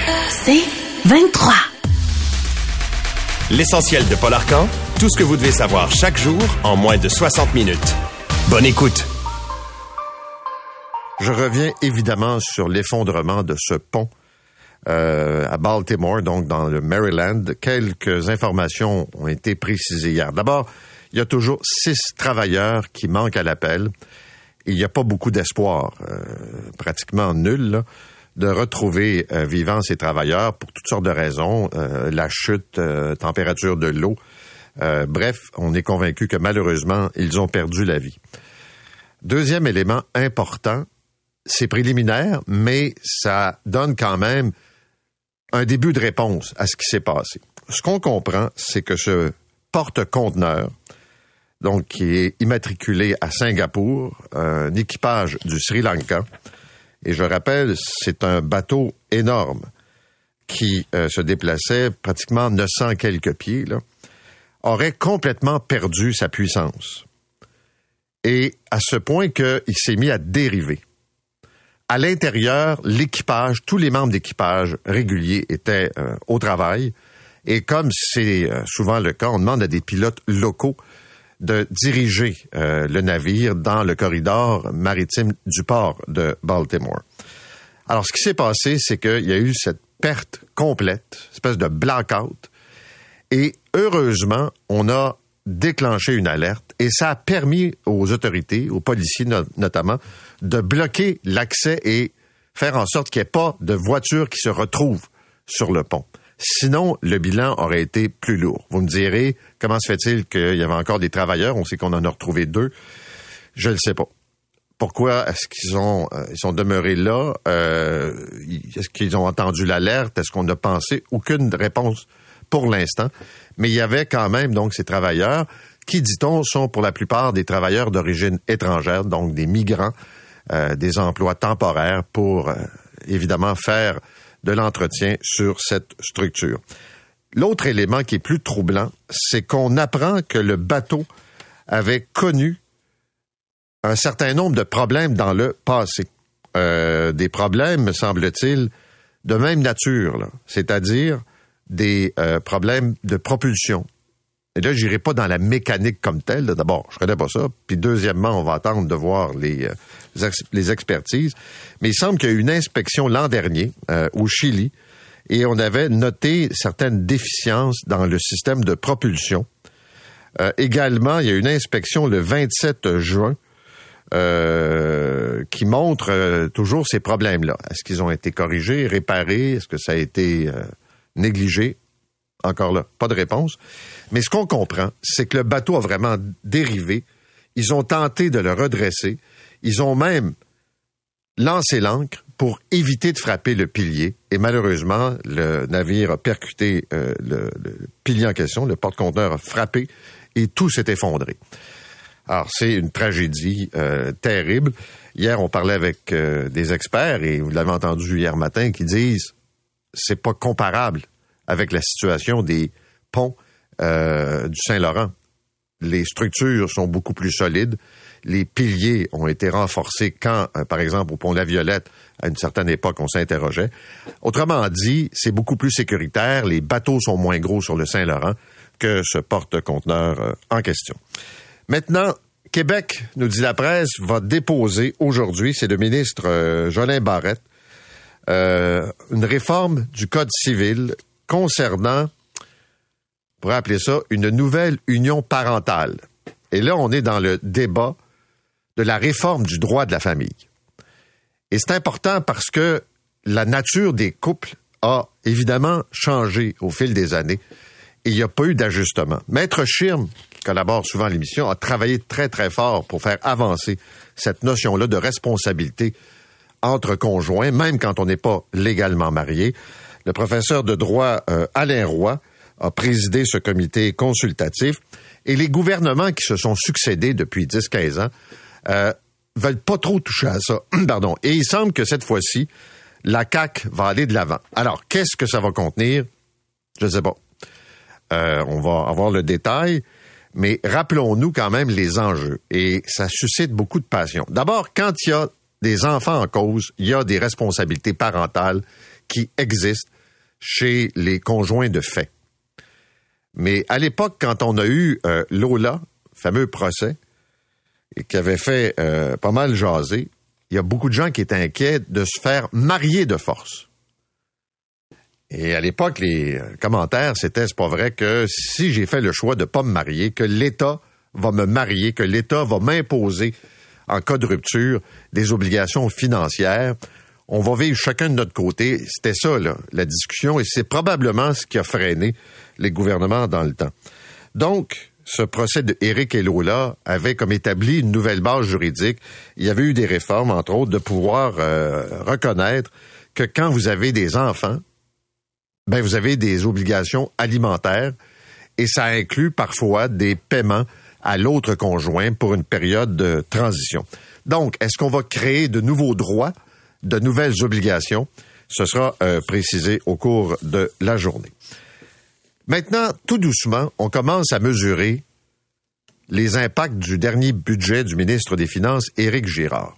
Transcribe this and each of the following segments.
C'est 23. L'essentiel de Paul Arcand, tout ce que vous devez savoir chaque jour en moins de 60 minutes. Bonne écoute. Je reviens évidemment sur l'effondrement de ce pont à Baltimore, donc dans le Maryland. Quelques informations ont été précisées hier. D'abord, il y a toujours 6 travailleurs qui manquent à l'appel. Il n'y a pas beaucoup d'espoir, pratiquement nul, là, de retrouver vivants ces travailleurs pour toutes sortes de raisons, la chute, température de l'eau. Bref, on est convaincu que malheureusement, ils ont perdu la vie. Deuxième élément important, c'est préliminaire, mais ça donne quand même un début de réponse à ce qui s'est passé. Ce qu'on comprend, c'est que ce porte-conteneur, donc qui est immatriculé à Singapour, un équipage du Sri Lanka, et je rappelle, c'est un bateau énorme qui se déplaçait pratiquement 900 quelques pieds, là, aurait complètement perdu sa puissance. Et à ce point qu'il s'est mis à dériver. À l'intérieur, l'équipage, tous les membres d'équipage réguliers étaient au travail. Et comme c'est souvent le cas, on demande à des pilotes locaux de diriger le navire dans le corridor maritime du port de Baltimore. Alors, ce qui s'est passé, c'est qu'il y a eu cette perte complète, espèce de blackout. Et heureusement, on a déclenché une alerte et ça a permis aux autorités, aux policiers notamment, de bloquer l'accès et faire en sorte qu'il n'y ait pas de voitures qui se retrouvent sur le pont. Sinon, le bilan aurait été plus lourd. Vous me direz, comment se fait-il qu'il y avait encore des travailleurs? On sait qu'on en a retrouvé 2. Je ne sais pas. Pourquoi est-ce qu'ils sont demeurés là? Est-ce qu'ils ont entendu l'alerte? Est-ce qu'on a pensé? Aucune réponse pour l'instant. Mais il y avait quand même donc ces travailleurs qui, dit-on, sont pour la plupart des travailleurs d'origine étrangère, donc des migrants, des emplois temporaires pour évidemment faire de l'entretien sur cette structure. L'autre élément qui est plus troublant, c'est qu'on apprend que le bateau avait connu un certain nombre de problèmes dans le passé. Des problèmes, me semble-t-il, de même nature, là, c'est-à-dire des problèmes de propulsion. Et là, j'irai pas dans la mécanique comme telle. Là. D'abord, je connais pas ça. Puis deuxièmement, on va attendre de voir les expertises. Mais il semble qu'il y a eu une inspection l'an dernier au Chili et on avait noté certaines déficiences dans le système de propulsion. Également, il y a eu une inspection le 27 juin qui montre toujours ces problèmes-là. Est-ce qu'ils ont été corrigés, réparés? Est-ce que ça a été négligé? Encore là, pas de réponse. Mais ce qu'on comprend, c'est que le bateau a vraiment dérivé. Ils ont tenté de le redresser. Ils ont même lancé l'ancre pour éviter de frapper le pilier. Et malheureusement, le navire a percuté le pilier en question. Le porte-conteneur a frappé et tout s'est effondré. Alors, c'est une tragédie terrible. Hier, on parlait avec des experts, et vous l'avez entendu hier matin, qui disent c'est pas comparable avec la situation des ponts du Saint-Laurent. Les structures sont beaucoup plus solides. Les piliers ont été renforcés quand, par exemple, au pont La Violette, à une certaine époque, on s'interrogeait. Autrement dit, c'est beaucoup plus sécuritaire. Les bateaux sont moins gros sur le Saint-Laurent que ce porte-conteneur en question. Maintenant, Québec, nous dit la presse, va déposer aujourd'hui, c'est le ministre Jolin Barrette, une réforme du Code civil concernant, on pourrait appeler ça, une nouvelle union parentale. Et là, on est dans le débat de la réforme du droit de la famille. Et c'est important parce que la nature des couples a évidemment changé au fil des années et il n'y a pas eu d'ajustement. Maître Schirm, qui collabore souvent à l'émission, a travaillé très, très fort pour faire avancer cette notion-là de responsabilité entre conjoints, même quand on n'est pas légalement marié. Le professeur de droit Alain Roy a présidé ce comité consultatif et les gouvernements qui se sont succédés depuis 10-15 ans veulent pas trop toucher à ça. Pardon. Et il semble que cette fois-ci, la CAQ va aller de l'avant. Alors, qu'est-ce que ça va contenir? Je ne sais pas. On va avoir le détail, mais rappelons-nous quand même les enjeux. Et ça suscite beaucoup de passion. D'abord, quand il y a des enfants en cause, il y a des responsabilités parentales qui existe chez les conjoints de fait. Mais à l'époque, quand on a eu Lola, fameux procès, et qui avait fait pas mal jaser, il y a beaucoup de gens qui étaient inquiets de se faire marier de force. Et à l'époque, les commentaires, c'était, c'est pas vrai que si j'ai fait le choix de pas me marier, que l'État va me marier, que l'État va m'imposer, en cas de rupture, des obligations financières. On va vivre chacun de notre côté. C'était ça, là, la discussion, et c'est probablement ce qui a freiné les gouvernements dans le temps. Donc, ce procès de Éric et Lola avait comme établi une nouvelle base juridique. Il y avait eu des réformes, entre autres, de pouvoir reconnaître que quand vous avez des enfants, ben vous avez des obligations alimentaires et ça inclut parfois des paiements à l'autre conjoint pour une période de transition. Donc, est-ce qu'on va créer de nouveaux droits, de nouvelles obligations? Ce sera précisé au cours de la journée. Maintenant, tout doucement, on commence à mesurer les impacts du dernier budget du ministre des Finances, Éric Girard.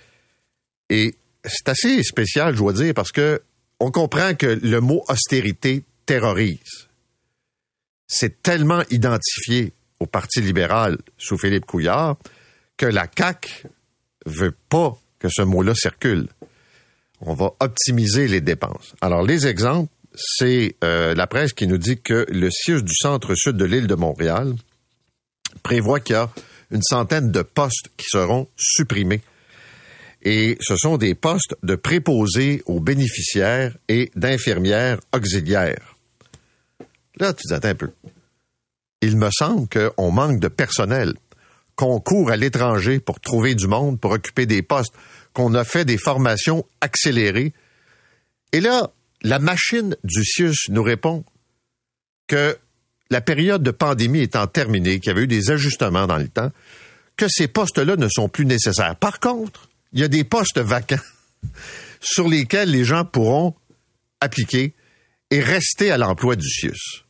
Et c'est assez spécial, je dois dire, parce que on comprend que le mot austérité terrorise. C'est tellement identifié au Parti libéral sous Philippe Couillard que la CAQ veut pas que ce mot-là circule. On va optimiser les dépenses. Alors, les exemples, c'est la presse qui nous dit que le CIUS du centre-sud de l'île de Montréal prévoit qu'il y a une centaine de postes qui seront supprimés. Et ce sont des postes de préposés aux bénéficiaires et d'infirmières auxiliaires. Là, tu dis, attends un peu. Il me semble qu'on manque de personnel, qu'on court à l'étranger pour trouver du monde, pour occuper des postes, qu'on a fait des formations accélérées. Et là, la machine du CIUS nous répond que la période de pandémie étant terminée, qu'il y avait eu des ajustements dans le temps, que ces postes-là ne sont plus nécessaires. Par contre, il y a des postes vacants sur lesquels les gens pourront appliquer et rester à l'emploi du CIUS.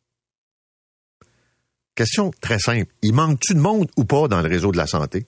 Question très simple. Il manque-tu de monde ou pas dans le réseau de la santé?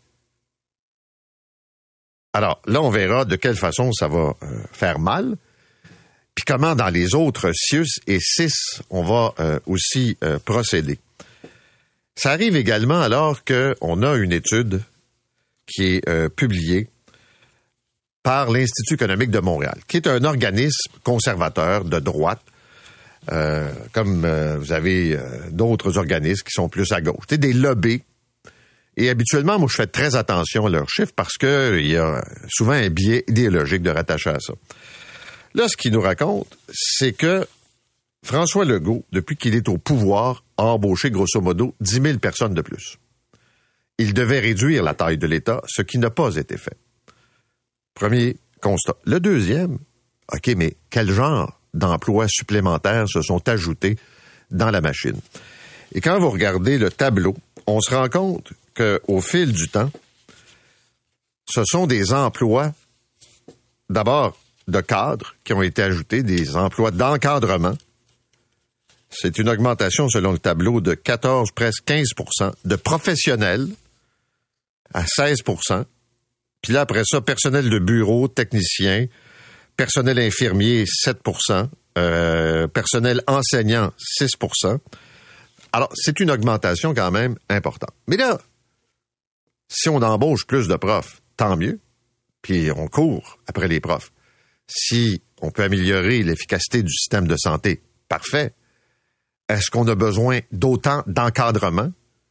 Alors, là, on verra de quelle façon ça va faire mal. Puis comment dans les autres CIUS et CIS, on va aussi procéder. Ça arrive également alors qu'on a une étude qui est publiée par l'Institut économique de Montréal, qui est un organisme conservateur de droite, comme vous avez d'autres organismes qui sont plus à gauche. C'est des lobbies. Et habituellement, moi, je fais très attention à leurs chiffres parce qu'il y a souvent un biais idéologique de rattacher à ça. Là, ce qu'il nous raconte, c'est que François Legault, depuis qu'il est au pouvoir, a embauché grosso modo 10 000 personnes de plus. Il devait réduire la taille de l'État, ce qui n'a pas été fait. Premier constat. Le deuxième, OK, mais quel genre d'emplois supplémentaires se sont ajoutés dans la machine? Et quand vous regardez le tableau, on se rend compte qu'au fil du temps, ce sont des emplois, d'abord, de cadres qui ont été ajoutés, des emplois d'encadrement. C'est une augmentation, selon le tableau, de 14, presque 15%, de professionnels à 16%. Puis là, après ça, personnel de bureau, technicien, personnel infirmier, 7%, personnel enseignant, 6%. Alors, c'est une augmentation quand même importante. Mais là, si on embauche plus de profs, tant mieux. Puis on court après les profs. Si on peut améliorer l'efficacité du système de santé, parfait. Est-ce qu'on a besoin d'autant d'encadrement?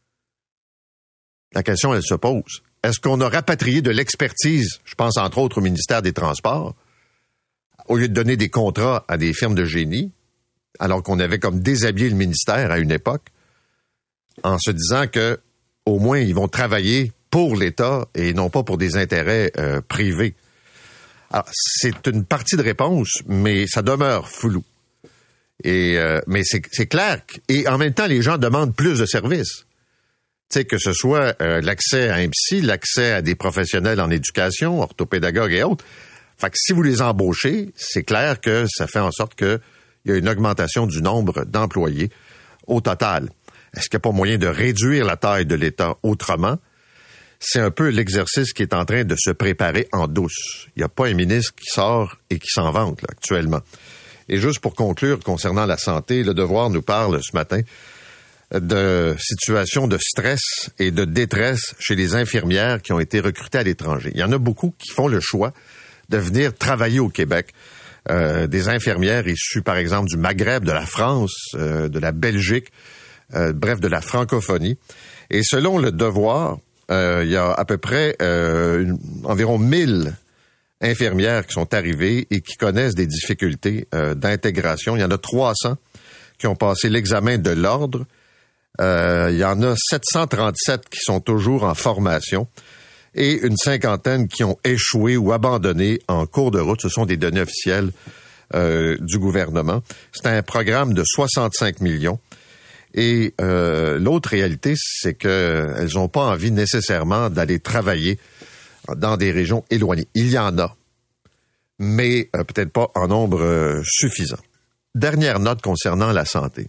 La question, elle se pose. Est-ce qu'on a rapatrié de l'expertise, je pense entre autres au ministère des Transports, au lieu de donner des contrats à des firmes de génie, alors qu'on avait comme déshabillé le ministère à une époque, en se disant que au moins ils vont travailler pour l'État et non pas pour des intérêts privés. Alors, c'est une partie de réponse, mais ça demeure flou. Mais c'est clair. Et en même temps, les gens demandent plus de services. Tu sais, que ce soit l'accès à un psy, l'accès à des professionnels en éducation, orthopédagogues et autres. Fait que si vous les embauchez, c'est clair que ça fait en sorte qu'il y a une augmentation du nombre d'employés au total. Est-ce qu'il n'y a pas moyen de réduire la taille de l'État autrement? c'est un peu l'exercice qui est en train de se préparer en douce. Il n'y a pas un ministre qui sort et qui s'en vante là, actuellement. Et juste pour conclure concernant la santé, Le Devoir nous parle ce matin de situations de stress et de détresse chez les infirmières qui ont été recrutées à l'étranger. Il y en a beaucoup qui font le choix de venir travailler au Québec. Des infirmières issues, par exemple, du Maghreb, de la France, de la Belgique, bref, de la francophonie. Et selon Le Devoir, il y a à peu près environ 1000 infirmières qui sont arrivées et qui connaissent des difficultés d'intégration. Il y en a 300 qui ont passé l'examen de l'ordre. Il y en a 737 qui sont toujours en formation et une cinquantaine qui ont échoué ou abandonné en cours de route. Ce sont des données officielles du gouvernement. C'est un programme de 65 millions. Et l'autre réalité, c'est qu'elles n'ont pas envie nécessairement d'aller travailler dans des régions éloignées. Il y en a, mais peut-être pas en nombre suffisant. Dernière note concernant la santé.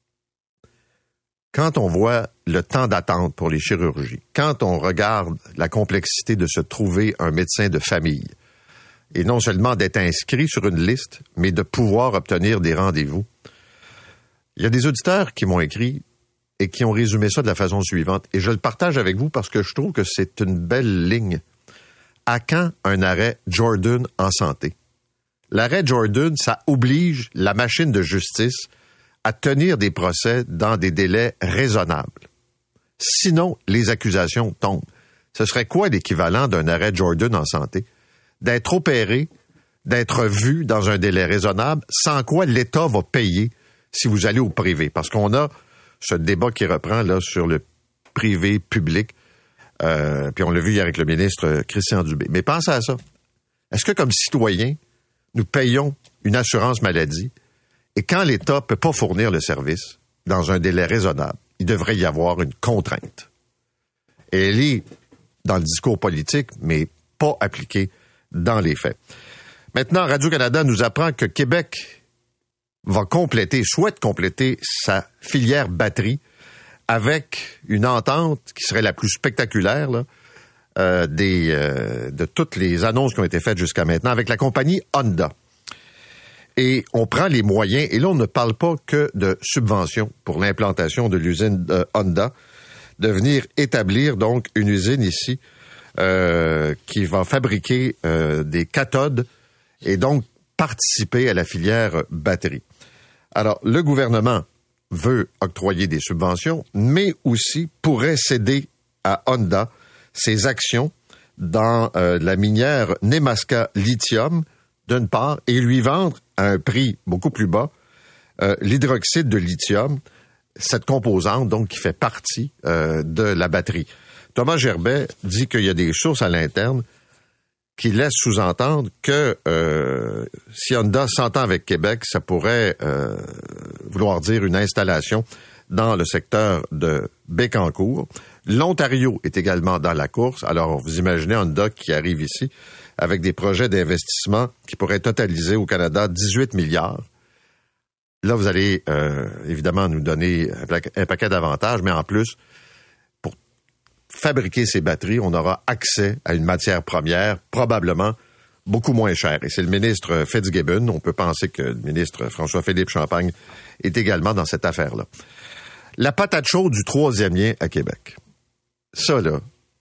Quand on voit le temps d'attente pour les chirurgies, quand on regarde la complexité de se trouver un médecin de famille, et non seulement d'être inscrit sur une liste, mais de pouvoir obtenir des rendez-vous, il y a des auditeurs qui m'ont écrit et qui ont résumé ça de la façon suivante. Et je le partage avec vous parce que je trouve que c'est une belle ligne. À quand un arrêt Jordan en santé? L'arrêt Jordan, ça oblige la machine de justice à tenir des procès dans des délais raisonnables. Sinon, les accusations tombent. Ce serait quoi l'équivalent d'un arrêt Jordan en santé? D'être opéré, d'être vu dans un délai raisonnable, sans quoi l'État va payer si vous allez au privé. Parce qu'on a ce débat qui reprend là sur le privé-public, puis on l'a vu hier avec le ministre Christian Dubé. Mais pensez à ça. Est-ce que comme citoyens, nous payons une assurance maladie et quand l'État ne peut pas fournir le service dans un délai raisonnable, il devrait y avoir une contrainte. Et elle est dans le discours politique, mais pas appliquée dans les faits. Maintenant, Radio-Canada nous apprend que Québec souhaite compléter sa filière batterie avec une entente qui serait la plus spectaculaire là, de toutes les annonces qui ont été faites jusqu'à maintenant avec la compagnie Honda. Et on prend les moyens, et là, on ne parle pas que de subventions pour l'implantation de l'usine Honda, de venir établir donc une usine ici qui va fabriquer des cathodes et donc participer à la filière batterie. Alors, le gouvernement veut octroyer des subventions, mais aussi pourrait céder à Honda ses actions dans la minière Nemaska Lithium, d'une part, et lui vendre à un prix beaucoup plus bas l'hydroxyde de lithium, cette composante donc qui fait partie de la batterie. Thomas Gerbet dit qu'il y a des sources à l'interne qui laissent sous-entendre que si Honda s'entend avec Québec, ça pourrait vouloir dire une installation dans le secteur de Bécancour. L'Ontario est également dans la course. Alors, vous imaginez Honda qui arrive ici avec des projets d'investissement qui pourraient totaliser au Canada 18 milliards. Là, vous allez évidemment nous donner un paquet d'avantages, mais en plus, pour fabriquer ces batteries, on aura accès à une matière première probablement beaucoup moins chère. Et c'est le ministre Fitzgibbon. On peut penser que le ministre François-Philippe Champagne est également dans cette affaire-là. La patate chaude du troisième lien à Québec. Ça, là,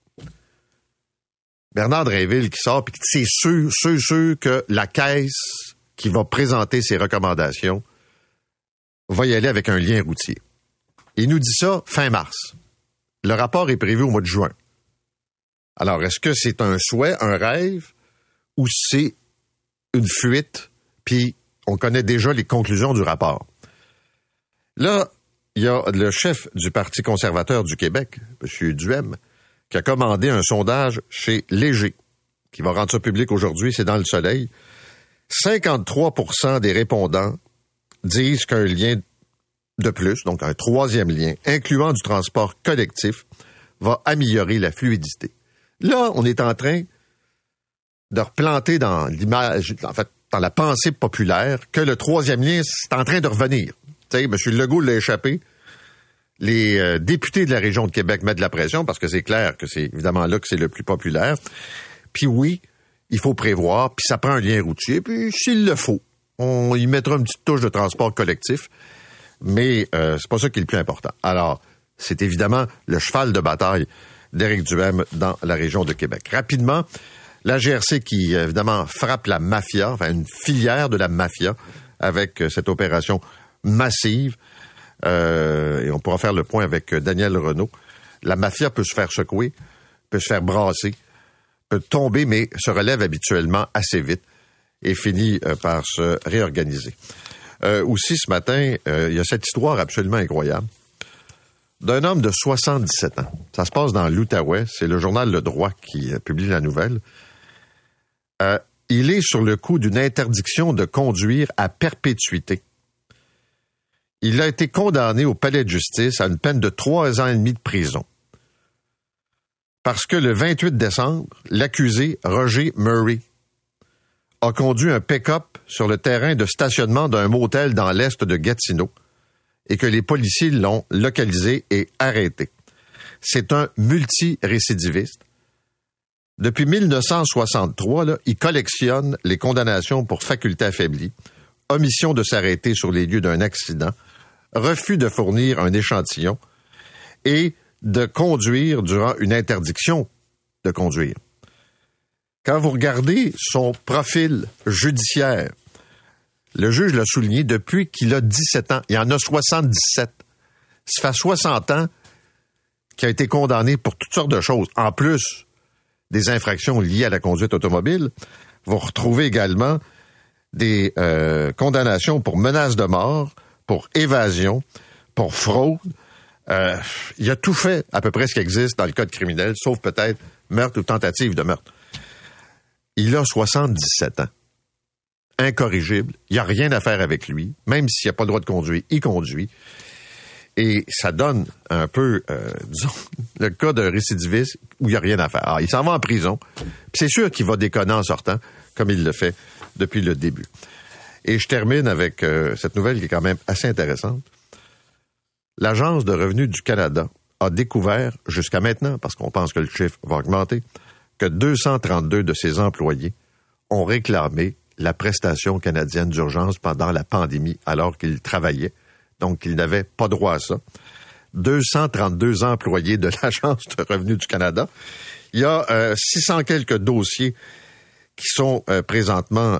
Bernard Drainville qui sort, puis c'est sûr que la Caisse qui va présenter ses recommandations va y aller avec un lien routier. Il nous dit ça fin mars. Le rapport est prévu au mois de juin. Alors, est-ce que c'est un souhait, un rêve, ou c'est une fuite, puis on connaît déjà les conclusions du rapport? Là, il y a le chef du Parti conservateur du Québec, M. Duhem, qui a commandé un sondage chez Léger, qui va rendre ça public aujourd'hui, c'est dans Le Soleil. 53% des répondants disent qu'un lien de plus, donc un troisième lien, incluant du transport collectif, va améliorer la fluidité. Là, on est en train de replanter dans l'image, en fait, dans la pensée populaire, que le troisième lien, c'est en train de revenir. Tu sais, M. Legault l'a échappé. Les députés de la région de Québec mettent de la pression parce que c'est clair que c'est évidemment là que c'est le plus populaire. Puis oui, il faut prévoir, puis ça prend un lien routier, puis s'il le faut, on y mettra une petite touche de transport collectif, mais c'est pas ça qui est le plus important. Alors, c'est évidemment le cheval de bataille d'Éric Duhem dans la région de Québec. Rapidement, la GRC qui, évidemment, frappe la mafia, enfin une filière de la mafia, avec cette opération massive. Et on pourra faire le point avec Daniel Renaud. La mafia peut se faire secouer, peut se faire brasser, peut tomber, mais se relève habituellement assez vite et finit par se réorganiser. Aussi, ce matin, il y a cette histoire absolument incroyable d'un homme de 77 ans. Ça se passe dans l'Outaouais. C'est le journal Le Droit qui publie la nouvelle. Il est sur le coup d'une interdiction de conduire à perpétuité. Il a été condamné au palais de justice à une peine de 3 ans et demi de prison. Parce que le 28 décembre, l'accusé, Roger Murray, a conduit un pick-up sur le terrain de stationnement d'un motel dans l'est de Gatineau et que les policiers l'ont localisé et arrêté. C'est un multirécidiviste. Depuis 1963, là, il collectionne les condamnations pour faculté affaiblie, omission de s'arrêter sur les lieux d'un accident, refus de fournir un échantillon et de conduire durant une interdiction de conduire. Quand vous regardez son profil judiciaire, le juge l'a souligné, depuis qu'il a 17 ans, il en a 77. Ça fait 60 ans qu'il a été condamné pour toutes sortes de choses. En plus des infractions liées à la conduite automobile, vous retrouvez également des condamnations pour menace de mort, pour évasion, pour fraude. Il a tout fait, à peu près ce qui existe dans le code criminel, sauf peut-être meurtre ou tentative de meurtre. Il a 77 ans. Incorrigible. Il n'y a rien à faire avec lui. Même s'il n'a pas le droit de conduire, il conduit. Et ça donne un peu, disons, le cas d'un récidiviste où il n'y a rien à faire. Alors, il s'en va en prison. Puis c'est sûr qu'il va déconner en sortant, comme il le fait depuis le début. Et je termine avec cette nouvelle qui est quand même assez intéressante. L'Agence de revenus du Canada a découvert, jusqu'à maintenant, parce qu'on pense que le chiffre va augmenter, que 232 de ses employés ont réclamé la prestation canadienne d'urgence pendant la pandémie alors qu'ils travaillaient. Donc, ils n'avaient pas droit à ça. 232 employés de l'Agence de revenus du Canada. Il y a 600 quelques dossiers qui sont présentement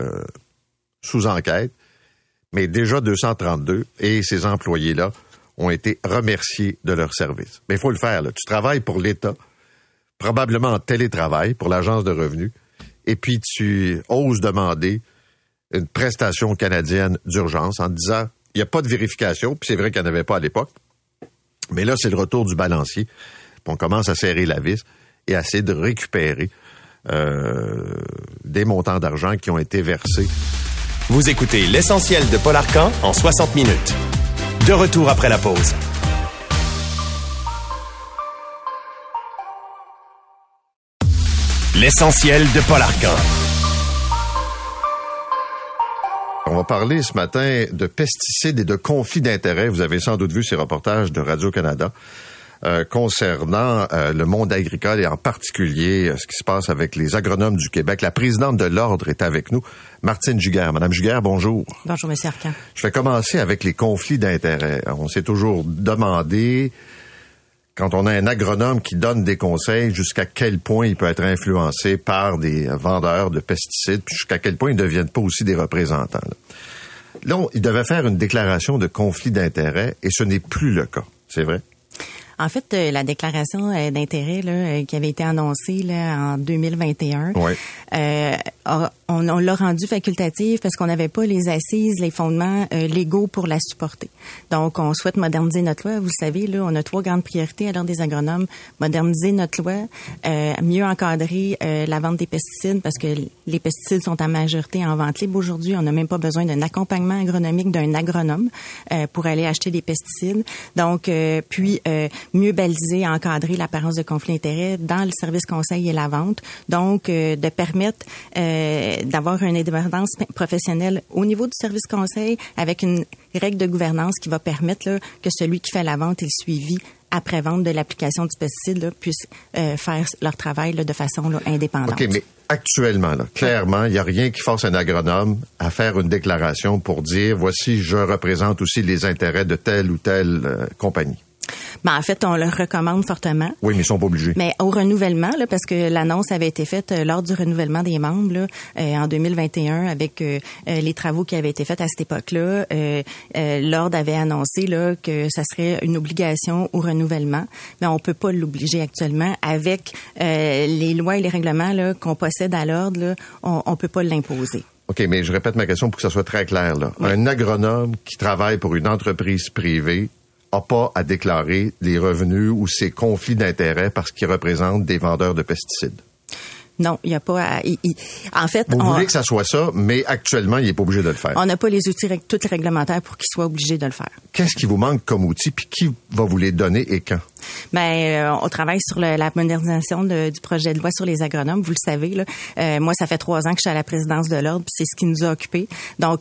sous enquête, mais déjà 232, et ces employés-là ont été remerciés de leur service. Mais il faut le faire, là. Tu travailles pour l'État, probablement en télétravail pour l'Agence de revenus, et puis tu oses demander une prestation canadienne d'urgence en te disant, il n'y a pas de vérification, puis c'est vrai qu'il n'y en avait pas à l'époque, mais là, c'est le retour du balancier, puis on commence à serrer la vis et à essayer de récupérer des montants d'argent qui ont été versés. Vous écoutez l'essentiel de Paul Arcan en 60 minutes. De retour après la pause. L'essentiel de Paul Arcan. On va parler ce matin de pesticides et de conflits d'intérêts. Vous avez sans doute vu ces reportages de Radio-Canada concernant le monde agricole et en particulier ce qui se passe avec les agronomes du Québec. La présidente de l'Ordre est avec nous, Martine Giguère. Madame Giguère, bonjour. Bonjour, M. Arcan. Je vais commencer avec les conflits d'intérêts. On s'est toujours demandé, quand on a un agronome qui donne des conseils, jusqu'à quel point il peut être influencé par des vendeurs de pesticides, puis jusqu'à quel point ils ne deviennent pas aussi des représentants. Là, il devait faire une déclaration de conflit d'intérêts et ce n'est plus le cas. C'est vrai? En fait, la déclaration d'intérêt là, qui avait été annoncée là, en 2021, oui. On l'a rendue facultative parce qu'on n'avait pas les assises, les fondements légaux pour la supporter. Donc, on souhaite moderniser notre loi. Vous le savez, là, on a 3 grandes priorités à l'Ordre des agronomes. Moderniser notre loi, mieux encadrer la vente des pesticides parce que les pesticides sont en majorité en vente libre aujourd'hui. On n'a même pas besoin d'un accompagnement agronomique d'un agronome pour aller acheter des pesticides. Donc, puis mieux baliser, encadrer l'apparence de conflit d'intérêts dans le service conseil et la vente. Donc, de permettre d'avoir une indépendance professionnelle au niveau du service conseil avec une règle de gouvernance qui va permettre là, que celui qui fait la vente et le suivi après-vente de l'application du pesticide là, puissent faire leur travail là, de façon là, indépendante. OK, mais actuellement, là, clairement, il n'y a rien qui force un agronome à faire une déclaration pour dire, voici, je représente aussi les intérêts de telle ou telle compagnie. Ben, en fait, on le recommande fortement. Oui, mais ils sont pas obligés. Mais au renouvellement, là, parce que l'annonce avait été faite lors du renouvellement des membres là, en 2021 avec les travaux qui avaient été faits à cette époque-là. L'Ordre avait annoncé là, que ça serait une obligation au renouvellement, mais on peut pas l'obliger actuellement. Avec les lois et les règlements là, qu'on possède à l'Ordre, là, on peut pas l'imposer. OK, mais je répète ma question pour que ça soit très clair. Là. Oui. Un agronome qui travaille pour une entreprise privée n'a pas à déclarer les revenus ou ses conflits d'intérêts parce qu'il représente des vendeurs de pesticides. Non, il n'y a pas à... En fait, vous voulez que ça soit ça, mais actuellement, il n'est pas obligé de le faire. On n'a pas les outils toutes réglementaires pour qu'il soit obligé de le faire. Qu'est-ce qui vous manque comme outil, puis qui va vous les donner et quand? Ben, on travaille sur la modernisation du projet de loi sur les agronomes. Vous le savez, là. Moi, ça fait 3 ans que je suis à la présidence de l'Ordre, puis c'est ce qui nous a occupés. Donc,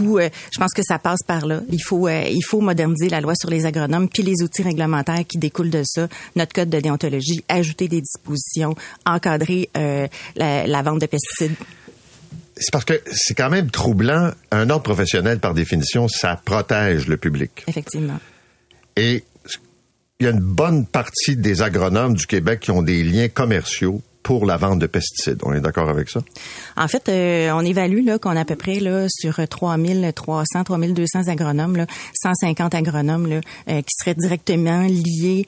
je pense que ça passe par là. Il faut moderniser la loi sur les agronomes, puis les outils réglementaires qui découlent de ça, notre code de déontologie, ajouter des dispositions, encadrer la vente de pesticides. C'est parce que c'est quand même troublant. Un ordre professionnel, par définition, ça protège le public. Effectivement. Et il y a une bonne partie des agronomes du Québec qui ont des liens commerciaux pour la vente de pesticides. On est d'accord avec ça? En fait, on évalue là qu'on a à peu près là sur 3300, 3200 agronomes, là, 150 agronomes là, qui seraient directement liés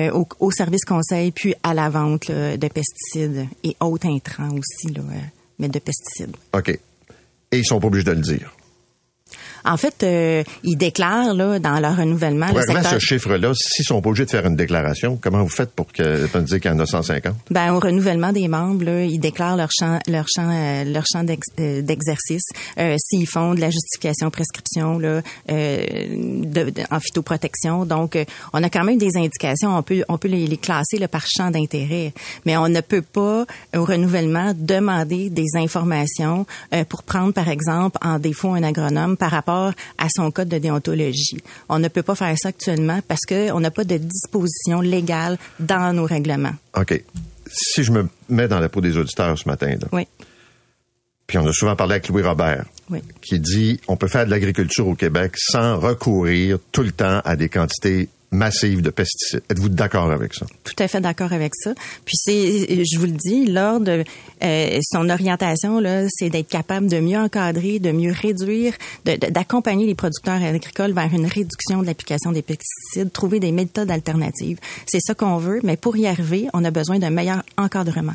au service conseil puis à la vente là, de pesticides et autres intrants aussi là, mais de pesticides. OK. Et ils sont pas obligés de le dire. En fait, ils déclarent là, dans leur renouvellement... Pour arriver à ce chiffre-là, s'ils sont pas obligés de faire une déclaration, comment vous faites pour dire qu'il y en a 150? Ben, au renouvellement des membres, là, ils déclarent leur champ d'exercice. S'ils font de la justification prescription là, en phytoprotection. Donc, on a quand même des indications. On peut les classer là, par champ d'intérêt. Mais on ne peut pas, au renouvellement, demander des informations pour prendre, par exemple, en défaut un agronome par rapport à son code de déontologie. On ne peut pas faire ça actuellement parce qu'on n'a pas de disposition légale dans nos règlements. OK. Si je me mets dans la peau des auditeurs ce matin, là, oui. Puis on a souvent parlé avec Louis Robert, oui. Qui dit on peut faire de l'agriculture au Québec sans recourir tout le temps à des quantités massive de pesticides. Êtes-vous d'accord avec ça? Tout à fait d'accord avec ça. Puis je vous le dis, lors de son orientation, là, c'est d'être capable de mieux encadrer, de mieux réduire, d'accompagner les producteurs agricoles vers une réduction de l'application des pesticides, trouver des méthodes alternatives. C'est ça qu'on veut, mais pour y arriver, on a besoin d'un meilleur encadrement.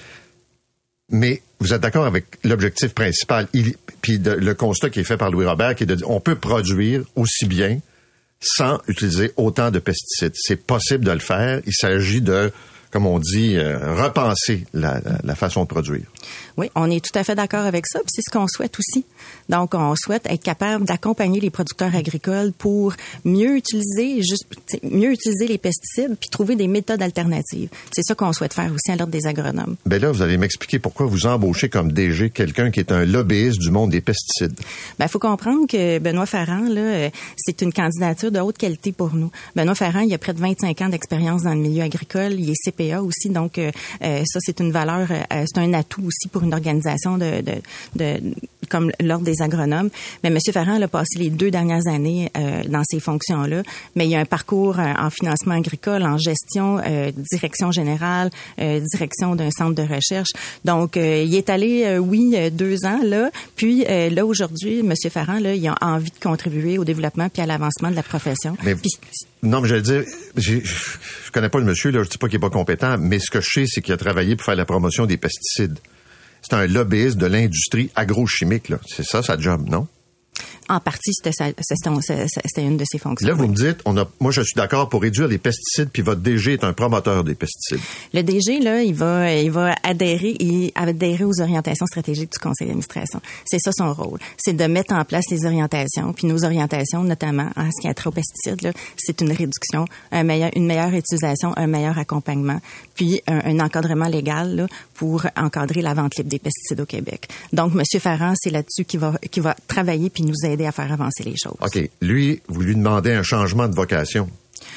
Mais vous êtes d'accord avec l'objectif principal, puis le constat qui est fait par Louis Robert, qui est de dire on peut produire aussi bien sans utiliser autant de pesticides. C'est possible de le faire. Il s'agit de, comme on dit, repenser la façon de produire. Oui, on est tout à fait d'accord avec ça, puis c'est ce qu'on souhaite aussi. Donc, on souhaite être capable d'accompagner les producteurs agricoles pour mieux utiliser les pesticides puis trouver des méthodes alternatives. C'est ça qu'on souhaite faire aussi à l'Ordre des agronomes. Ben là, vous allez m'expliquer pourquoi vous embauchez comme DG quelqu'un qui est un lobbyiste du monde des pesticides. Ben, faut comprendre que Benoît Ferrand, là, c'est une candidature de haute qualité pour nous. Benoît Ferrand, il a près de 25 ans d'expérience dans le milieu agricole. Il est CPA aussi, donc ça, c'est une valeur, c'est un atout aussi pour une organisation comme l'Ordre des agronomes. Mais M. Ferrand a passé les 2 dernières années dans ces fonctions-là. Mais il y a un parcours en financement agricole, en gestion, direction générale, direction d'un centre de recherche. Donc, il est allé, 2 ans, là. Puis, là, aujourd'hui, M. Ferrand, là, il a envie de contribuer au développement puis à l'avancement de la profession. Mais, non, mais j'allais dire, je connais pas le monsieur, là, je dis pas qu'il est pas compétent, mais ce que je sais, c'est qu'il a travaillé pour faire la promotion des pesticides. C'est un lobbyiste de l'industrie agrochimique, là. C'est ça, sa job, non? En partie, c'était une de ses fonctions. Là, vous me dites, moi, je suis d'accord pour réduire les pesticides, puis votre DG est un promoteur des pesticides. Le DG, là, il va adhérer aux orientations stratégiques du conseil d'administration. C'est ça son rôle. C'est de mettre en place les orientations, puis nos orientations, notamment en ce qui a trait aux pesticides, là, c'est une réduction, une meilleure utilisation, un meilleur accompagnement, puis un encadrement légal là, pour encadrer la vente libre des pesticides au Québec. Donc, M. Ferrand, c'est là-dessus qu'il va travailler puis nous aider à faire avancer les choses. OK. Lui, vous lui demandez un changement de vocation.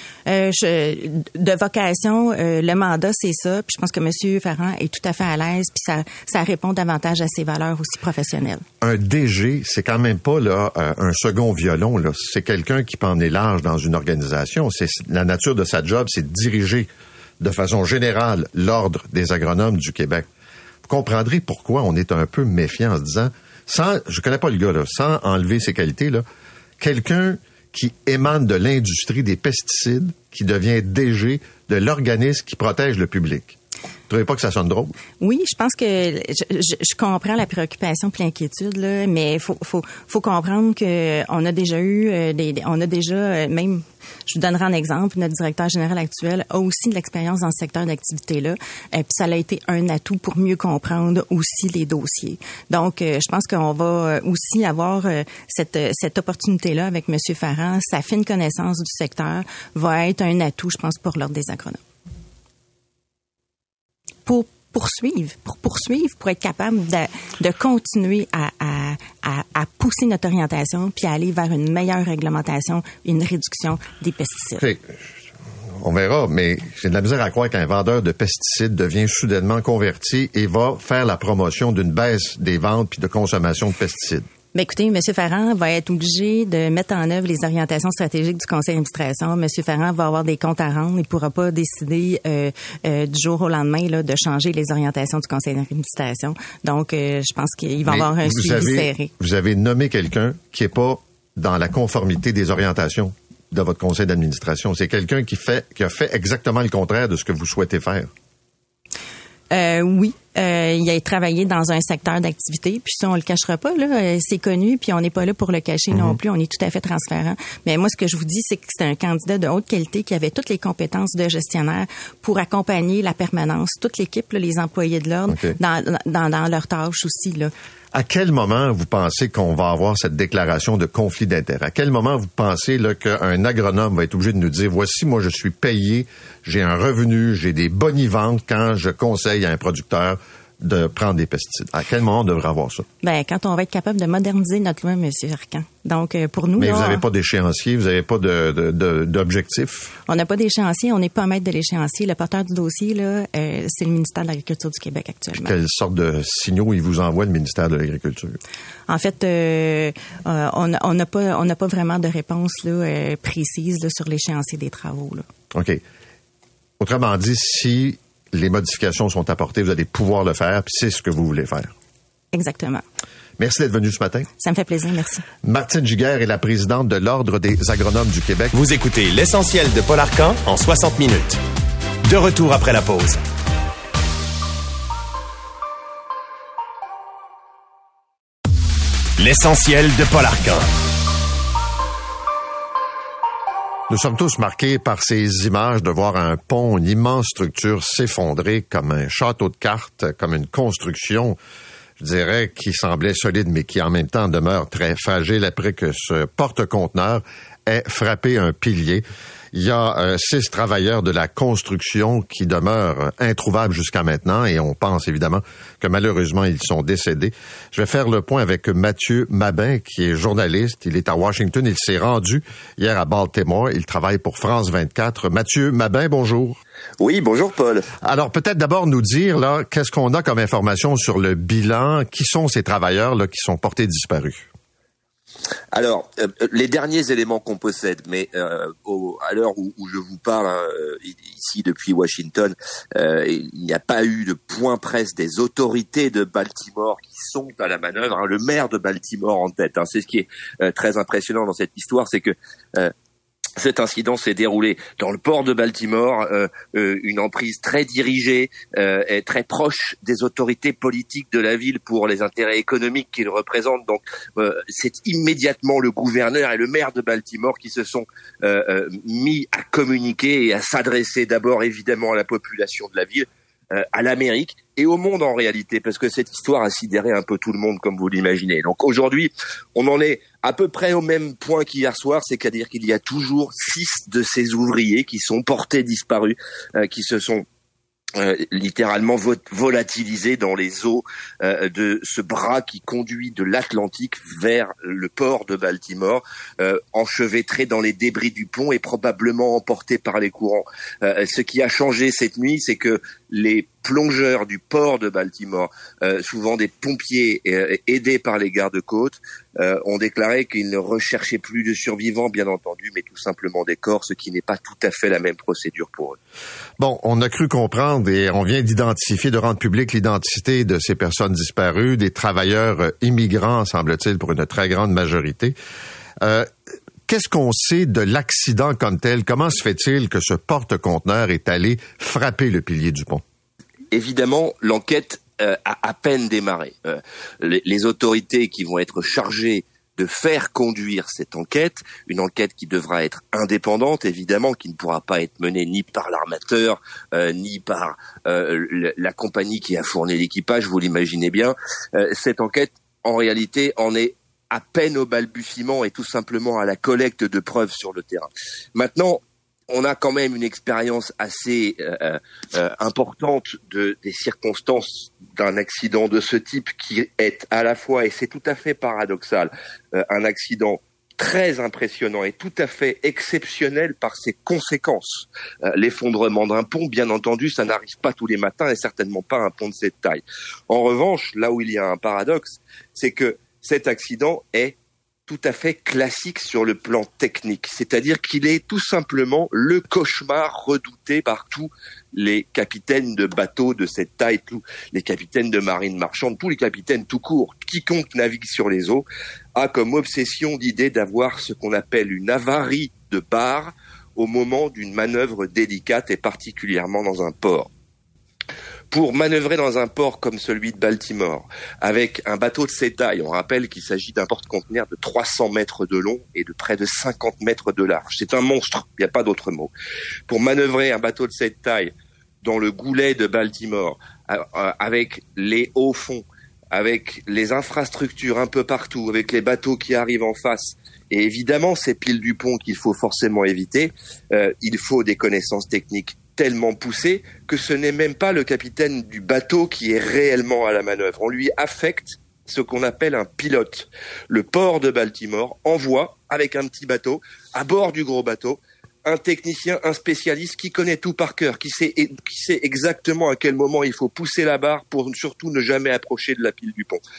De vocation, le mandat, c'est ça. Puis je pense que M. Ferrand est tout à fait à l'aise. Puis ça répond davantage à ses valeurs aussi professionnelles. Un DG, c'est quand même pas là un second violon. Là. C'est quelqu'un qui peut emmener large dans une organisation. C'est la nature de sa job, c'est de diriger de façon générale l'Ordre des agronomes du Québec. Vous comprendrez pourquoi on est un peu méfiant en se disant, je connais pas le gars, là, sans enlever ses qualités, là, quelqu'un qui émane de l'industrie des pesticides, qui devient DG de l'organisme qui protège le public. Vous trouvez pas que ça sonne drôle? Oui, je pense que je comprends la préoccupation puis l'inquiétude, là, mais faut comprendre que on a déjà eu même, je vous donnerai un exemple, notre directeur général actuel a aussi de l'expérience dans ce secteur d'activité-là, puis ça a été un atout pour mieux comprendre aussi les dossiers. Donc, je pense qu'on va aussi avoir cette opportunité-là avec M. Ferrand. Sa fine connaissance du secteur va être un atout, je pense, pour l'Ordre des agronomes. Pour poursuivre, pour être capable de continuer à pousser notre orientation puis à aller vers une meilleure réglementation, une réduction des pesticides. Okay. On verra, mais j'ai de la misère à croire qu'un vendeur de pesticides devient soudainement converti et va faire la promotion d'une baisse des ventes puis de consommation de pesticides. Bien, écoutez, M. Ferrand va être obligé de mettre en œuvre les orientations stratégiques du conseil d'administration. M. Ferrand va avoir des comptes à rendre. Il ne pourra pas décider du jour au lendemain là, de changer les orientations du conseil d'administration. Donc, je pense qu'il va y avoir un suivi serré. Vous avez nommé quelqu'un qui n'est pas dans la conformité des orientations de votre conseil d'administration. C'est quelqu'un qui a fait exactement le contraire de ce que vous souhaitez faire. Oui. Il a travaillé dans un secteur d'activité, puis ça, on le cachera pas, là. C'est connu, puis on n'est pas là pour le cacher non plus. On est tout à fait transparent. Mais moi, ce que je vous dis, c'est que c'est un candidat de haute qualité qui avait toutes les compétences de gestionnaire pour accompagner la permanence, toute l'équipe, là, les employés de l'Ordre, dans leurs tâches aussi, là. À quel moment vous pensez qu'on va avoir cette déclaration de conflit d'intérêts? À quel moment vous pensez là, qu'un agronome va être obligé de nous dire, voici, moi, je suis payé, j'ai un revenu, j'ai des bonivantes quand je conseille à un producteur de prendre des pesticides? À quel moment on devrait avoir ça? Ben, quand on va être capable de moderniser notre loi, M. Arcan. Donc, pour nous... Mais vous n'avez pas d'échéancier, vous n'avez pas d'objectif? On n'a pas d'échéancier, on n'est pas maître de l'échéancier. Le porteur du dossier, là, c'est le ministère de l'Agriculture du Québec actuellement. Quelle sorte de signaux il vous envoie, le ministère de l'Agriculture? En fait, on n'a pas vraiment de réponse là, précise là, sur l'échéancier des travaux. Là. OK. Autrement dit, si les modifications sont apportées, vous allez pouvoir le faire, puis c'est ce que vous voulez faire. Exactement. Merci d'être venu ce matin. Ça me fait plaisir, merci. Martine Giguère est la présidente de l'Ordre des agronomes du Québec. Vous écoutez L'Essentiel de Paul Arcan en 60 minutes. De retour après la pause. L'Essentiel de Paul Arcan. Nous sommes tous marqués par ces images de voir un pont, une immense structure s'effondrer comme un château de cartes, comme une construction, je dirais, qui semblait solide, mais qui en même temps demeure très fragile après que ce porte-conteneur ait frappé un pilier. Il y a 6 travailleurs de la construction qui demeurent introuvables jusqu'à maintenant et on pense évidemment que malheureusement ils sont décédés. Je vais faire le point avec Mathieu Mabin qui est journaliste. Il est à Washington. Il s'est rendu hier à Baltimore. Il travaille pour France 24. Mathieu Mabin, bonjour. Oui, bonjour Paul. Alors peut-être d'abord nous dire là qu'est-ce qu'on a comme information sur le bilan. Qui sont ces travailleurs là qui sont portés disparus? Alors, les derniers éléments qu'on possède, mais à l'heure où je vous parle ici depuis Washington, il n'y a pas eu de point presse des autorités de Baltimore qui sont à la manœuvre. Le maire de Baltimore en tête. C'est ce qui est très impressionnant dans cette histoire, c'est que Cet incident s'est déroulé dans le port de Baltimore, une emprise très dirigée, et très proche des autorités politiques de la ville pour les intérêts économiques qu'il représente. Donc, c'est immédiatement le gouverneur et le maire de Baltimore qui se sont mis à communiquer et à s'adresser d'abord évidemment à la population de la ville, à l'Amérique et au monde en réalité, parce que cette histoire a sidéré un peu tout le monde, comme vous l'imaginez. Donc aujourd'hui, on en est à peu près au même point qu'hier soir, c'est-à-dire qu'il y a toujours 6 de ces ouvriers qui sont portés disparus, qui se sont littéralement volatilisés dans les eaux de ce bras qui conduit de l'Atlantique vers le port de Baltimore, enchevêtrés dans les débris du pont et probablement emportés par les courants. Ce qui a changé cette nuit, c'est que les plongeurs du port de Baltimore, souvent des pompiers aidés par les gardes-côtes, ont déclaré qu'ils ne recherchaient plus de survivants, bien entendu, mais tout simplement des corps, ce qui n'est pas tout à fait la même procédure pour eux. Bon, on a cru comprendre et on vient d'identifier, de rendre publique l'identité de ces personnes disparues, des travailleurs immigrants, semble-t-il, pour une très grande majorité. Qu'est-ce qu'on sait de l'accident comme tel? Comment se fait-il que ce porte-conteneur est allé frapper le pilier du pont? Évidemment, l'enquête a à peine démarré. Les autorités qui vont être chargées de faire conduire cette enquête, une enquête qui devra être indépendante, évidemment, qui ne pourra pas être menée ni par l'armateur, ni par la compagnie qui a fourni l'équipage, vous l'imaginez bien. Cette enquête, en réalité, en est à peine au balbutiement et tout simplement à la collecte de preuves sur le terrain. Maintenant, on a quand même une expérience assez importante des circonstances d'un accident de ce type qui est à la fois, et c'est tout à fait paradoxal, un accident très impressionnant et tout à fait exceptionnel par ses conséquences. L'effondrement d'un pont, bien entendu, ça n'arrive pas tous les matins et certainement pas un pont de cette taille. En revanche, là où il y a un paradoxe, c'est que cet accident est tout à fait classique sur le plan technique. C'est-à-dire qu'il est tout simplement le cauchemar redouté par tous les capitaines de bateaux de cette taille, tous les capitaines de marine marchande, tous les capitaines tout court. Quiconque navigue sur les eaux a comme obsession l'idée d'avoir ce qu'on appelle une avarie de barre au moment d'une manœuvre délicate et particulièrement dans un port. Pour manœuvrer dans un port comme celui de Baltimore, avec un bateau de cette taille, on rappelle qu'il s'agit d'un porte-conteneur de 300 mètres de long et de près de 50 mètres de large. C'est un monstre, il n'y a pas d'autre mot. Pour manœuvrer un bateau de cette taille dans le goulet de Baltimore, avec les hauts fonds, avec les infrastructures un peu partout, avec les bateaux qui arrivent en face, et évidemment ces piles du pont qu'il faut forcément éviter, il faut des connaissances techniques tellement poussé que ce n'est même pas le capitaine du bateau qui est réellement à la manœuvre. On lui affecte ce qu'on appelle un pilote. Le port de Baltimore envoie, avec un petit bateau, à bord du gros bateau, un technicien, un spécialiste qui connaît tout par cœur, qui sait exactement à quel moment il faut pousser la barre pour surtout ne jamais approcher de la pile du pont.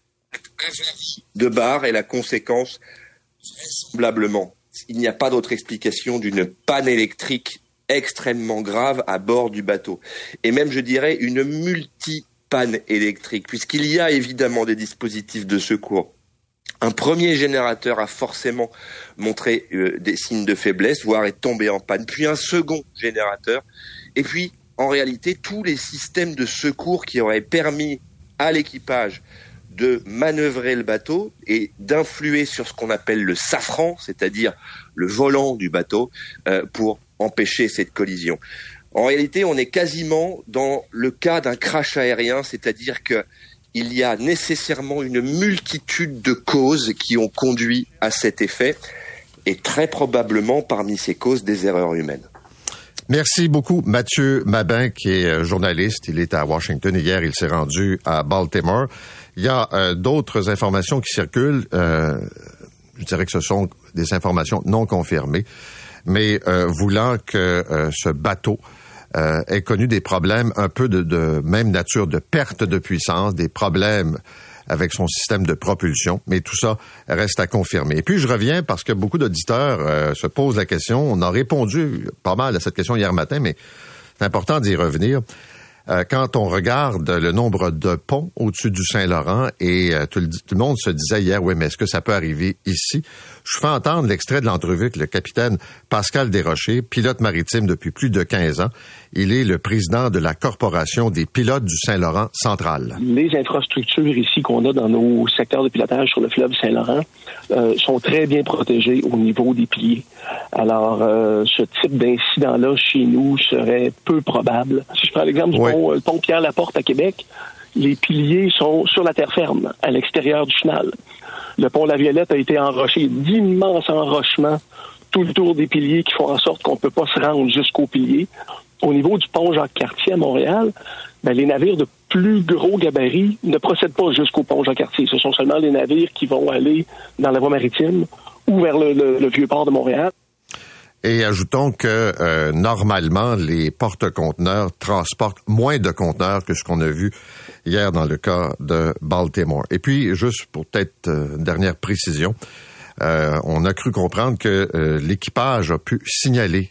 De barre est la conséquence, vraisemblablement, il n'y a pas d'autre explication d'une panne électrique extrêmement grave à bord du bateau. Et même, je dirais, une multi-panne électrique, puisqu'il y a évidemment des dispositifs de secours. Un premier générateur a forcément montré des signes de faiblesse, voire est tombé en panne. Puis un second générateur. Et puis, en réalité, tous les systèmes de secours qui auraient permis à l'équipage de manœuvrer le bateau et d'influer sur ce qu'on appelle le safran, c'est-à-dire le volant du bateau, pour empêcher cette collision. En réalité, on est quasiment dans le cas d'un crash aérien, c'est-à-dire que il y a nécessairement une multitude de causes qui ont conduit à cet effet, et très probablement parmi ces causes des erreurs humaines. Merci beaucoup, Mathieu Mabin, qui est journaliste. Il est à Washington. Hier, il s'est rendu à Baltimore. Il y a d'autres informations qui circulent. Je dirais que ce sont des informations non confirmées, mais voulant que ce bateau ait connu des problèmes un peu de même nature, de perte de puissance, des problèmes avec son système de propulsion, mais tout ça reste à confirmer. Et puis je reviens parce que beaucoup d'auditeurs se posent la question, on a répondu pas mal à cette question hier matin, mais c'est important d'y revenir. quand on regarde le nombre de ponts au-dessus du Saint-Laurent, et tout le monde se disait hier, oui, mais est-ce que ça peut arriver ici? Je fais entendre l'extrait de l'entrevue avec le capitaine Pascal Desrochers, pilote maritime depuis plus de 15 ans. Il est le président de la Corporation des pilotes du Saint-Laurent central. Les infrastructures ici qu'on a dans nos secteurs de pilotage sur le fleuve Saint-Laurent sont très bien protégées au niveau des piliers. Alors, ce type d'incident-là chez nous serait peu probable. Si je prends l'exemple du pont Pierre-Laporte à Québec, les piliers sont sur la terre ferme, à l'extérieur du chenal. Le pont La Violette a été enroché, d'immenses enrochements tout le tour des piliers qui font en sorte qu'on ne peut pas se rendre jusqu'aux piliers. Au niveau du pont Jacques-Cartier à Montréal, les navires de plus gros gabarits ne procèdent pas jusqu'au pont Jacques-Cartier. Ce sont seulement les navires qui vont aller dans la voie maritime ou vers le vieux port de Montréal. Et ajoutons que normalement, les porte-conteneurs transportent moins de conteneurs que ce qu'on a vu hier dans le cas de Baltimore. Et puis, juste pour peut-être une dernière précision, on a cru comprendre que l'équipage a pu signaler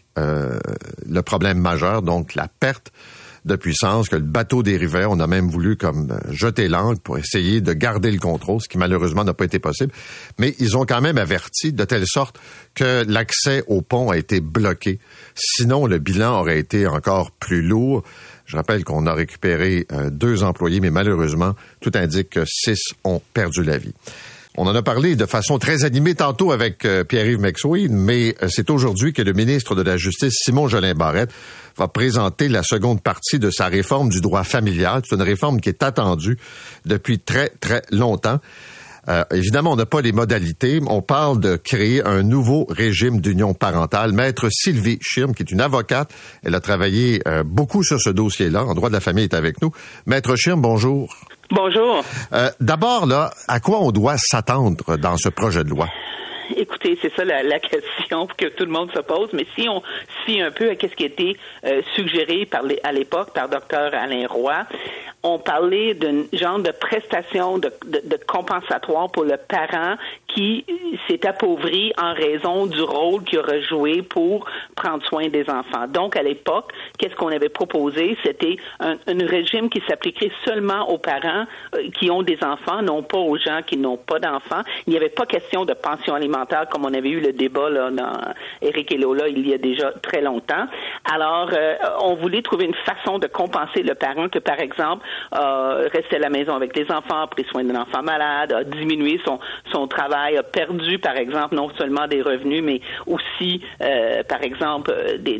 le problème majeur, donc la perte de puissance, que le bateau dérivait. On a même voulu comme jeter l'ancre pour essayer de garder le contrôle, ce qui malheureusement n'a pas été possible. Mais ils ont quand même averti de telle sorte que l'accès au pont a été bloqué. Sinon, le bilan aurait été encore plus lourd. Je rappelle qu'on a récupéré 2 employés, mais malheureusement, tout indique que 6 ont perdu la vie. On en a parlé de façon très animée tantôt avec Pierre-Yves McSween, mais c'est aujourd'hui que le ministre de la Justice, Simon Jolin Barrette, va présenter la seconde partie de sa réforme du droit familial. C'est une réforme qui est attendue depuis très, très longtemps. Évidemment, on n'a pas les modalités. On parle de créer un nouveau régime d'union parentale. Maître Sylvie Schirm, qui est une avocate, elle a travaillé beaucoup sur ce dossier-là. En droit de la famille est avec nous. Maître Schirm, bonjour. Bonjour. D'abord, là, à quoi on doit s'attendre dans ce projet de loi? Écoutez, c'est ça la question que tout le monde se pose, mais si on se fie un peu à ce qui a été suggéré à l'époque par Dr Alain Roy, on parlait d'un genre de prestation de compensatoire pour le parent qui s'est appauvri en raison du rôle qu'il aurait joué pour prendre soin des enfants. Donc, à l'époque, qu'est-ce qu'on avait proposé? C'était un régime qui s'appliquerait seulement aux parents qui ont des enfants, non pas aux gens qui n'ont pas d'enfants. Il n'y avait pas question de pension alimentaire comme on avait eu le débat là, dans Éric et Lola il y a déjà très longtemps. Alors, on voulait trouver une façon de compenser le parent que, par exemple, restait à la maison avec les enfants, a pris soin d'un enfant malade, a diminué son travail, a perdu, par exemple, non seulement des revenus, mais aussi, par exemple,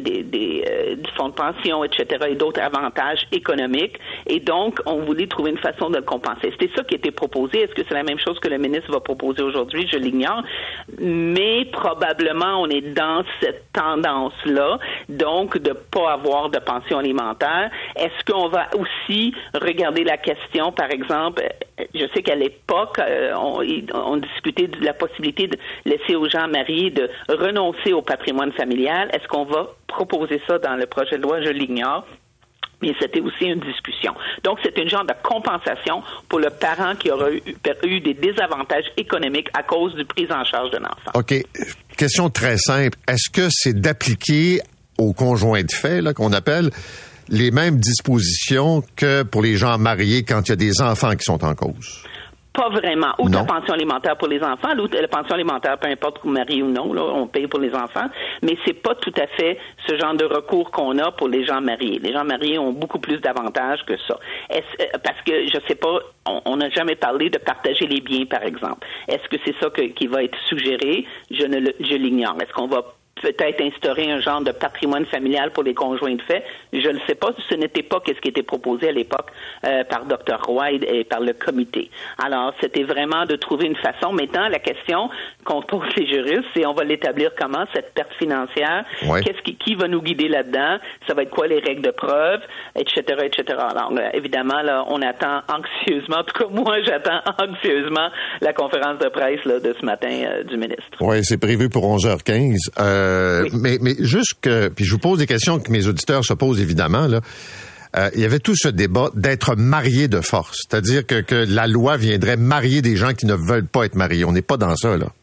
du fonds de pension, etc., et d'autres avantages économiques. Et donc, on voulait trouver une façon de le compenser. C'était ça qui était proposé. Est-ce que c'est la même chose que le ministre va proposer aujourd'hui? Je l'ignore. Mais probablement, on est dans cette tendance-là, donc de pas avoir de pension alimentaire. Est-ce qu'on va aussi regarder la question, par exemple, je sais qu'à l'époque, on discutait de la possibilité de laisser aux gens mariés de renoncer au patrimoine familial. Est-ce qu'on va proposer ça dans le projet de loi? Je l'ignore. Mais c'était aussi une discussion. Donc, c'est une genre de compensation pour le parent qui aurait eu des désavantages économiques à cause du prise en charge d'un enfant. OK. Question très simple. Est-ce que c'est d'appliquer aux conjoints de fait, là, qu'on appelle, les mêmes dispositions que pour les gens mariés quand il y a des enfants qui sont en cause? Pas vraiment. Ou la pension alimentaire pour les enfants, ou la pension alimentaire, peu importe marié ou non, là, on paye pour les enfants, mais c'est pas tout à fait ce genre de recours qu'on a pour les gens mariés. Les gens mariés ont beaucoup plus d'avantages que ça. Parce que, je sais pas, on n'a jamais parlé de partager les biens, par exemple. Est-ce que c'est ça qui va être suggéré? Je l'ignore. Est-ce qu'on va peut-être instaurer un genre de patrimoine familial pour les conjoints de fait? Je ne sais pas. Ce n'était pas ce qui était proposé à l'époque par Dr Roy et par le comité. Alors, c'était vraiment de trouver une façon. Maintenant, la question qu'on pose les juristes, c'est on va l'établir comment, cette perte financière? Ouais. Qui va nous guider là-dedans? Ça va être quoi les règles de preuve? Etc., etc. Alors, évidemment, là, on attend anxieusement, en tout cas, moi, j'attends anxieusement la conférence de presse là, de ce matin du ministre. Oui, c'est prévu pour 11h15. Oui. Mais juste que, puis je vous pose des questions que mes auditeurs se posent évidemment, là. Il y avait tout ce débat d'être marié de force. C'est-à-dire que la loi viendrait marier des gens qui ne veulent pas être mariés. On n'est pas dans ça, là.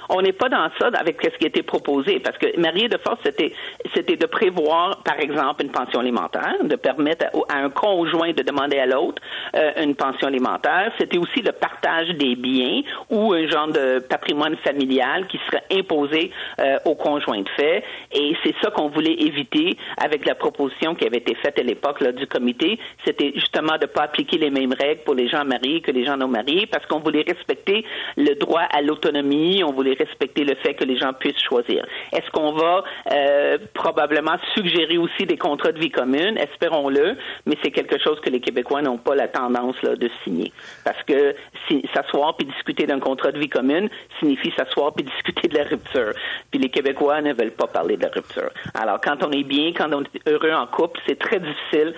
On n'est pas dans ça avec ce qui a été proposé, parce que marié de force, c'était de prévoir, par exemple, une pension alimentaire, de permettre à un conjoint de demander à l'autre une pension alimentaire. C'était aussi le partage des biens ou un genre de patrimoine familial qui serait imposé au conjoint de fait. Et c'est ça qu'on voulait éviter avec la proposition qui avait été faite à l'époque là, du comité. C'était justement de ne pas appliquer les mêmes règles pour les gens mariés que les gens non mariés, parce qu'on voulait respecter le droit à l'autonomie, on voulait respecter le fait que les gens puissent choisir. Est-ce qu'on va probablement suggérer aussi des contrats de vie commune? Espérons-le, mais c'est quelque chose que les Québécois n'ont pas la tendance là, de signer. Parce que s'asseoir puis discuter d'un contrat de vie commune signifie s'asseoir puis discuter de la rupture. Puis les Québécois ne veulent pas parler de la rupture. Alors, quand on est bien, quand on est heureux en couple, c'est très difficile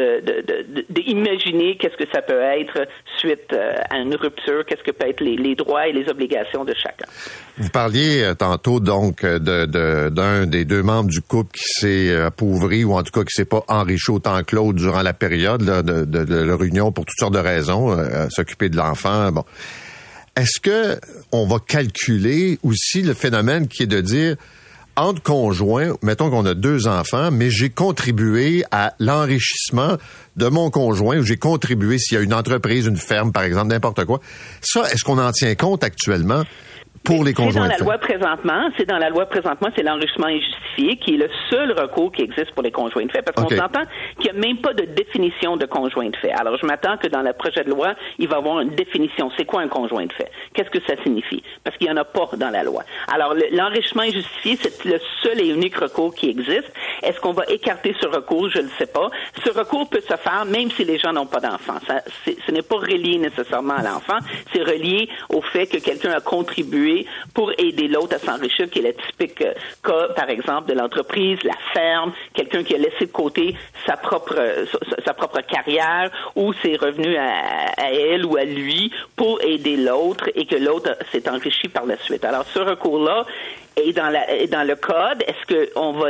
d'imaginer qu'est-ce que ça peut être suite à une rupture, qu'est-ce que peut être les droits et les obligations de chacun. Vous parliez tantôt donc d'un des deux membres du couple qui s'est appauvri ou en tout cas qui s'est pas enrichi autant que l'autre durant la période là, de leur union pour toutes sortes de raisons, s'occuper de l'enfant. Bon, est-ce que on va calculer aussi le phénomène qui est de dire entre conjoints, mettons qu'on a 2 enfants, mais j'ai contribué à l'enrichissement de mon conjoint, ou j'ai contribué s'il y a une entreprise, une ferme, par exemple, n'importe quoi. Ça, est-ce qu'on en tient compte actuellement pour les conjoints? C'est dans la loi présentement, c'est l'enrichissement injustifié qui est le seul recours qui existe pour les conjoints de fait, parce qu'on s'entend qu'il n'y a même pas de définition de conjoint de fait. Alors, je m'attends que dans le projet de loi, il va y avoir une définition. C'est quoi un conjoint de fait? Qu'est-ce que ça signifie? Parce qu'il n'y en a pas dans la loi. Alors, l'enrichissement injustifié, c'est le seul et unique recours qui existe. Est-ce qu'on va écarter ce recours? Je ne sais pas. Ce recours peut se faire même si les gens n'ont pas d'enfants. Ce n'est pas relié nécessairement à l'enfant. C'est relié au fait que quelqu'un a contribué pour aider l'autre à s'enrichir, qui est le typique cas, par exemple, de l'entreprise, la ferme, quelqu'un qui a laissé de côté sa propre carrière ou ses revenus à elle ou à lui pour aider l'autre et que l'autre s'est enrichi par la suite. Alors, ce recours-là, et dans le code, est-ce qu'on va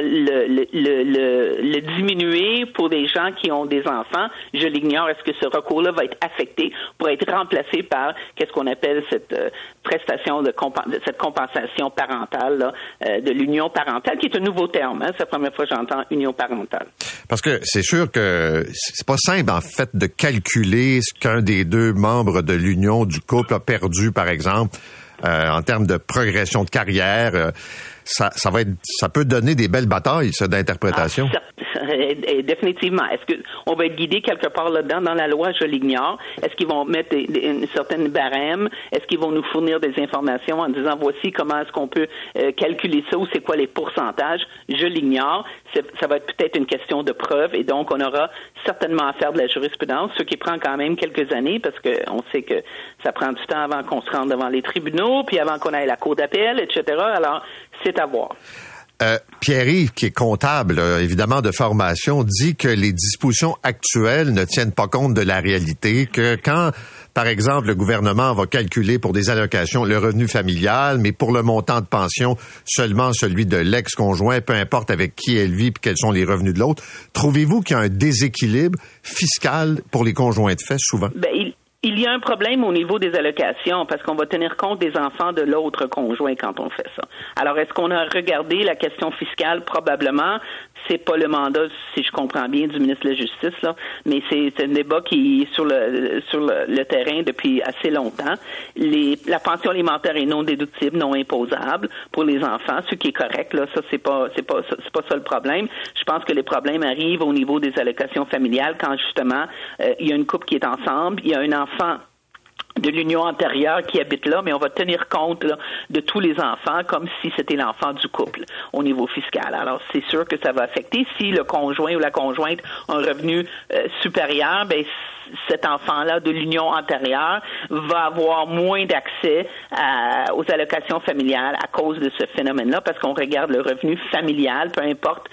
le diminuer pour des gens qui ont des enfants? Je l'ignore. Est-ce que ce recours-là va être affecté pour être remplacé par qu'est-ce qu'on appelle cette prestation de cette compensation parentale là, de l'union parentale, qui est un nouveau terme. Hein? C'est la première fois que j'entends union parentale. Parce que c'est sûr que c'est pas simple en fait de calculer ce qu'un des 2 membres de l'union du couple a perdu, par exemple. En termes de progression de carrière, ça peut donner des belles batailles, ça, d'interprétation. Définitivement. Est-ce que on va être guidé quelque part là-dedans dans la loi? Je l'ignore. Est-ce qu'ils vont mettre une certaine barème? Est-ce qu'ils vont nous fournir des informations en disant voici comment est-ce qu'on peut calculer ça ou c'est quoi les pourcentages? Je l'ignore. Ça va être peut-être une question de preuve et donc on aura certainement à faire de la jurisprudence, ce qui prend quand même quelques années parce que on sait que ça prend du temps avant qu'on se rende devant les tribunaux, puis avant qu'on aille à la cour d'appel, etc. Alors, c'est à voir. Pierre-Yves, qui est comptable, évidemment, de formation, dit que les dispositions actuelles ne tiennent pas compte de la réalité, que quand, par exemple, le gouvernement va calculer pour des allocations le revenu familial, mais pour le montant de pension, seulement celui de l'ex-conjoint, peu importe avec qui elle vit et quels sont les revenus de l'autre, trouvez-vous qu'il y a un déséquilibre fiscal pour les conjoints de fait, souvent? Il y a un problème au niveau des allocations parce qu'on va tenir compte des enfants de l'autre conjoint quand on fait ça. Alors, est-ce qu'on a regardé la question fiscale? Probablement. C'est pas le mandat, si je comprends bien, du ministre de la Justice, là, mais c'est un débat qui est sur le terrain depuis assez longtemps. La pension alimentaire est non déductible, non imposable pour les enfants, ce qui est correct, là. Ça, c'est pas ça le problème. Je pense que les problèmes arrivent au niveau des allocations familiales quand, justement, il y a une couple qui est ensemble, il y a un enfant de l'union antérieure qui habite là, mais on va tenir compte là, de tous les enfants comme si c'était l'enfant du couple au niveau fiscal. Alors, c'est sûr que ça va affecter. Si le conjoint ou la conjointe a un revenu supérieur, ben cet enfant-là de l'union antérieure va avoir moins d'accès aux allocations familiales à cause de ce phénomène-là, parce qu'on regarde le revenu familial, peu importe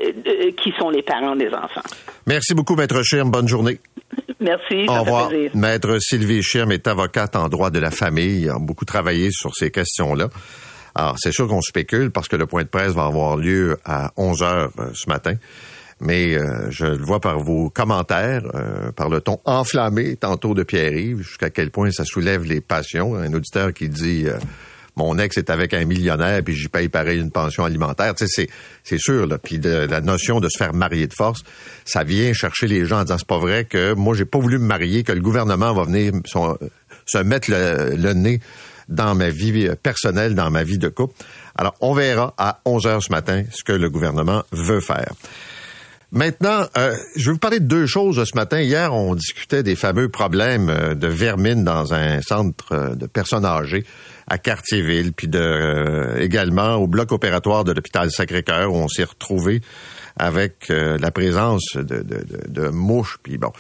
qui sont les parents des enfants. Merci beaucoup, Maître Schirm. Bonne journée. Merci, ça fait revoir. Plaisir. Maître Sylvie Schirm est avocate en droit de la famille. Elle a beaucoup travaillé sur ces questions-là. Alors, c'est sûr qu'on spécule parce que le point de presse va avoir lieu à 11h ce matin. Mais je le vois par vos commentaires, par le ton enflammé tantôt de Pierre-Yves, jusqu'à quel point ça soulève les passions. Un auditeur qui dit mon ex est avec un millionnaire puis j'y paye pareil une pension alimentaire. Tu sais, c'est sûr, là. Puis la notion de se faire marier de force, ça vient chercher les gens en disant c'est pas vrai que moi j'ai pas voulu me marier, que le gouvernement va venir se mettre le nez dans ma vie personnelle, dans ma vie de couple. Alors, on verra à 11h ce matin ce que le gouvernement veut faire. Maintenant, je vais vous parler de deux choses ce matin. Hier, on discutait des fameux problèmes de vermine dans un centre de personnes âgées à Cartierville, puis également au bloc opératoire de l'hôpital Sacré-Cœur, où on s'est retrouvé avec la présence de mouches. Puis bon,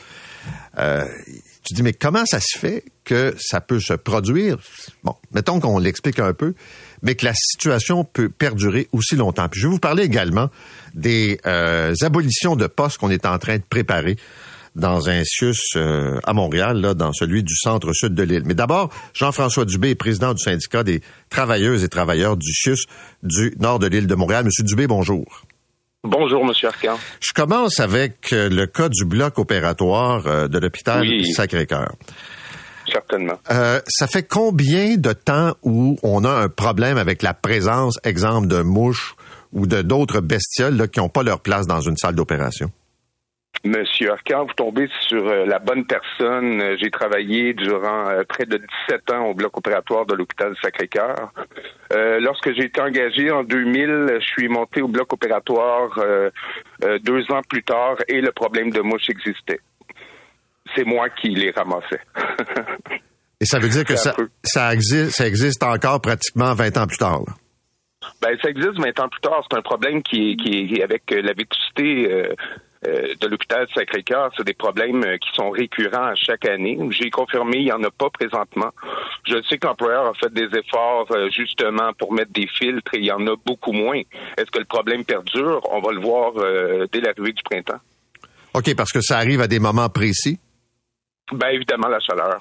tu dis, mais comment ça se fait que ça peut se produire? Bon, mettons qu'on l'explique un peu, mais que la situation peut perdurer aussi longtemps. Puis je vais vous parler également des abolitions de postes qu'on est en train de préparer dans un CIUS à Montréal, là, dans celui du centre-sud de l'île. Mais d'abord, Jean-François Dubé est président du syndicat des travailleuses et travailleurs du CIUS du nord de l'île de Montréal. Monsieur Dubé, bonjour. Bonjour, Monsieur Arcan. Je commence avec le cas du bloc opératoire de l'hôpital Sacré-Cœur. Certainement. Ça fait combien de temps où on a un problème avec la présence, exemple, de mouches ou d'autres bestioles là, qui n'ont pas leur place dans une salle d'opération? Monsieur Arcan, vous tombez sur la bonne personne. J'ai travaillé durant près de 17 ans au bloc opératoire de l'hôpital Sacré-Cœur. Lorsque j'ai été engagé en 2000, je suis monté au bloc opératoire 2 ans plus tard et le problème de mouches existait. C'est moi qui les ramassais. Et ça veut dire que ça existe encore pratiquement 20 ans plus tard, là? Ben, ça existe 20 ans plus tard. C'est un problème qui est avec la vétusté de l'hôpital Sacré-Cœur. C'est des problèmes qui sont récurrents à chaque année. J'ai confirmé, il n'y en a pas présentement. Je sais que l'employeur a fait des efforts justement pour mettre des filtres et il y en a beaucoup moins. Est-ce que le problème perdure? On va le voir dès l'arrivée du printemps. OK, parce que ça arrive à des moments précis? Ben, évidemment, la chaleur.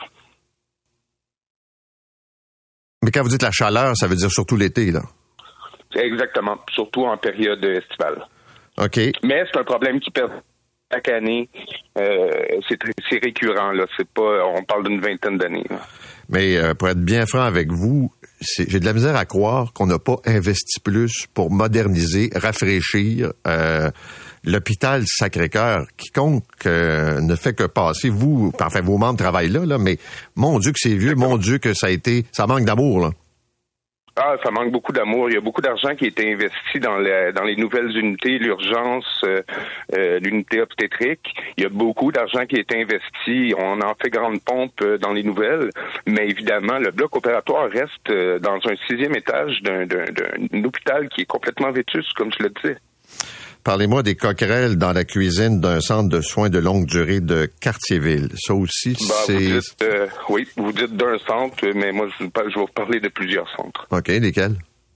Mais quand vous dites la chaleur, ça veut dire surtout l'été, là? Exactement, surtout en période estivale. OK. Mais c'est un problème qui perd chaque année. C'est récurrent, là. C'est pas, on parle d'une vingtaine d'années, là. Mais pour être bien franc avec vous, j'ai de la misère à croire qu'on n'a pas investi plus pour moderniser, rafraîchir l'hôpital Sacré-Cœur. Quiconque ne fait que passer, vos membres travaillent là, mais mon Dieu que c'est vieux, mon Dieu que ça manque d'amour, là. Ah, ça manque beaucoup d'amour. Il y a beaucoup d'argent qui a été investi dans les nouvelles unités, l'urgence, l'unité obstétrique. Il y a beaucoup d'argent qui a été investi. On en fait grande pompe dans les nouvelles. Mais évidemment, le bloc opératoire reste dans un 6e étage d'un hôpital qui est complètement vétuste, comme je le disais. Parlez-moi des coquerelles dans la cuisine d'un centre de soins de longue durée de Cartierville. Ça aussi, c'est... Oui, vous dites d'un centre, mais moi, je vais vous parler de plusieurs centres. OK, lesquels?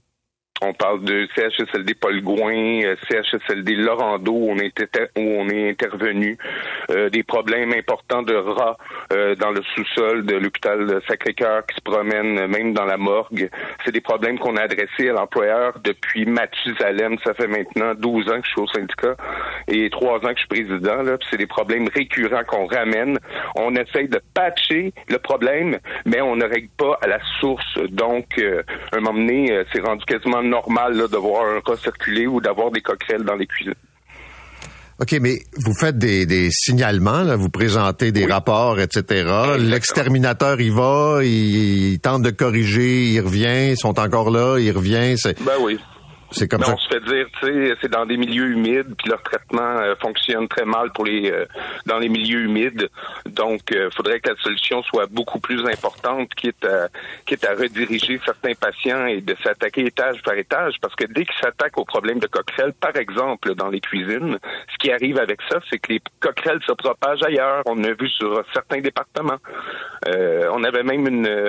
On parle de CHSLD Paul Gouin, CHSLD Laurando, où on est intervenu. Des problèmes importants de rats dans le sous-sol de l'hôpital Sacré-Cœur qui se promènent même dans la morgue. C'est des problèmes qu'on a adressés à l'employeur depuis Mathusalem. Ça fait maintenant 12 ans que je suis au syndicat et 3 ans que je suis président. Là. C'est des problèmes récurrents qu'on ramène. On essaye de patcher le problème, mais on ne règle pas à la source. Donc, un moment donné, c'est rendu quasiment normal là, de voir un rat circuler ou d'avoir des coquerelles dans les cuisines. OK, mais vous faites des signalements, là, vous présentez des rapports, etc. Exactement. L'exterminateur y va, il tente de corriger, il revient, ils sont encore là, il revient. Ben oui. C'est comme ça. On se fait dire, tu sais, c'est dans des milieux humides, puis leur traitement fonctionne très mal pour dans les milieux humides. Donc, faudrait que la solution soit beaucoup plus importante, quitte à rediriger certains patients et de s'attaquer étage par étage, parce que dès qu'ils s'attaquent aux problèmes de coquerelles, par exemple, dans les cuisines, ce qui arrive avec ça, c'est que les coquerelles se propagent ailleurs. On a vu sur certains départements. On avait même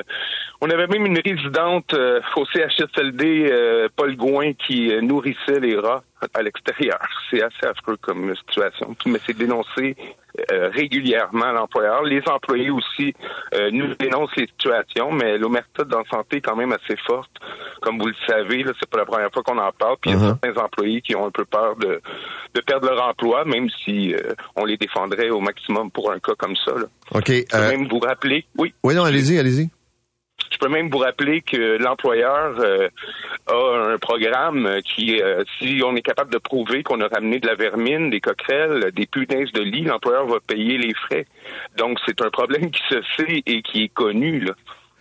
une résidente au CHSLD Paul Gouin qui nourrissait les rats à l'extérieur. C'est assez affreux comme situation. Mais c'est dénoncé régulièrement à l'employeur. Les employés aussi nous dénoncent les situations, mais l'omerta dans la santé est quand même assez forte. Comme vous le savez, là, c'est pas la première fois qu'on en parle. Puis il y a certains employés qui ont un peu peur de perdre leur emploi, même si on les défendrait au maximum pour un cas comme ça. Là. OK. Je peux même vous rappeler. Oui. Oui, non, allez-y. Je peux même vous rappeler que l'employeur a un programme qui, si on est capable de prouver qu'on a ramené de la vermine, des coquerelles, des punaises de lit, l'employeur va payer les frais. Donc, c'est un problème qui se sait et qui est connu, là.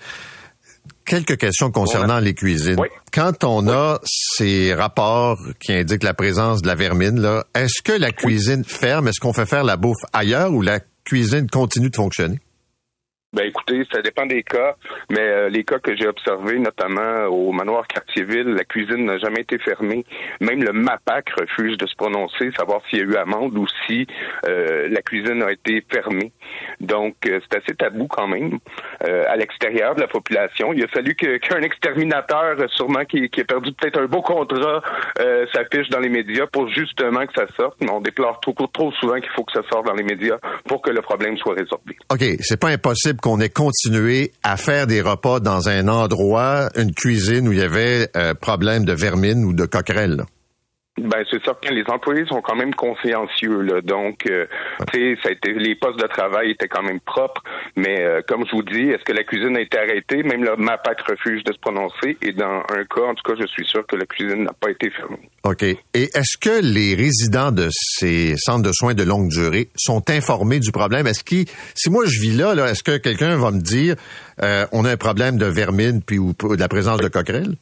Quelques questions concernant les cuisines. Oui. Quand on a ces rapports qui indiquent la présence de la vermine, là, est-ce que la cuisine ferme? Est-ce qu'on fait faire la bouffe ailleurs ou la cuisine continue de fonctionner? Ben écoutez, ça dépend des cas, mais les cas que j'ai observés, notamment au manoir Cartierville, la cuisine n'a jamais été fermée. Même le MAPAC refuse de se prononcer, savoir s'il y a eu amende ou si la cuisine a été fermée. Donc, c'est assez tabou quand même. À l'extérieur de la population, il a fallu qu'un exterminateur, sûrement qui a perdu peut-être un beau contrat, s'affiche dans les médias pour justement que ça sorte. Mais on déplore trop souvent qu'il faut que ça sorte dans les médias pour que le problème soit résolu. OK, c'est pas impossible qu'on ait continué à faire des repas dans un endroit, une cuisine où il y avait problème de vermine ou de coquerelles, là. Ben c'est certain, les employés sont quand même consciencieux, là. Donc, tu sais, ça a été, les postes de travail étaient quand même propres, mais comme je vous dis, est-ce que la cuisine a été arrêtée? Même le MAPAC refuse de se prononcer, et dans un cas, en tout cas, je suis sûr que la cuisine n'a pas été fermée. OK. Et est-ce que les résidents de ces centres de soins de longue durée sont informés du problème? Si moi je vis là, est-ce que quelqu'un va me dire on a un problème de vermine puis ou de la présence de coquerelles?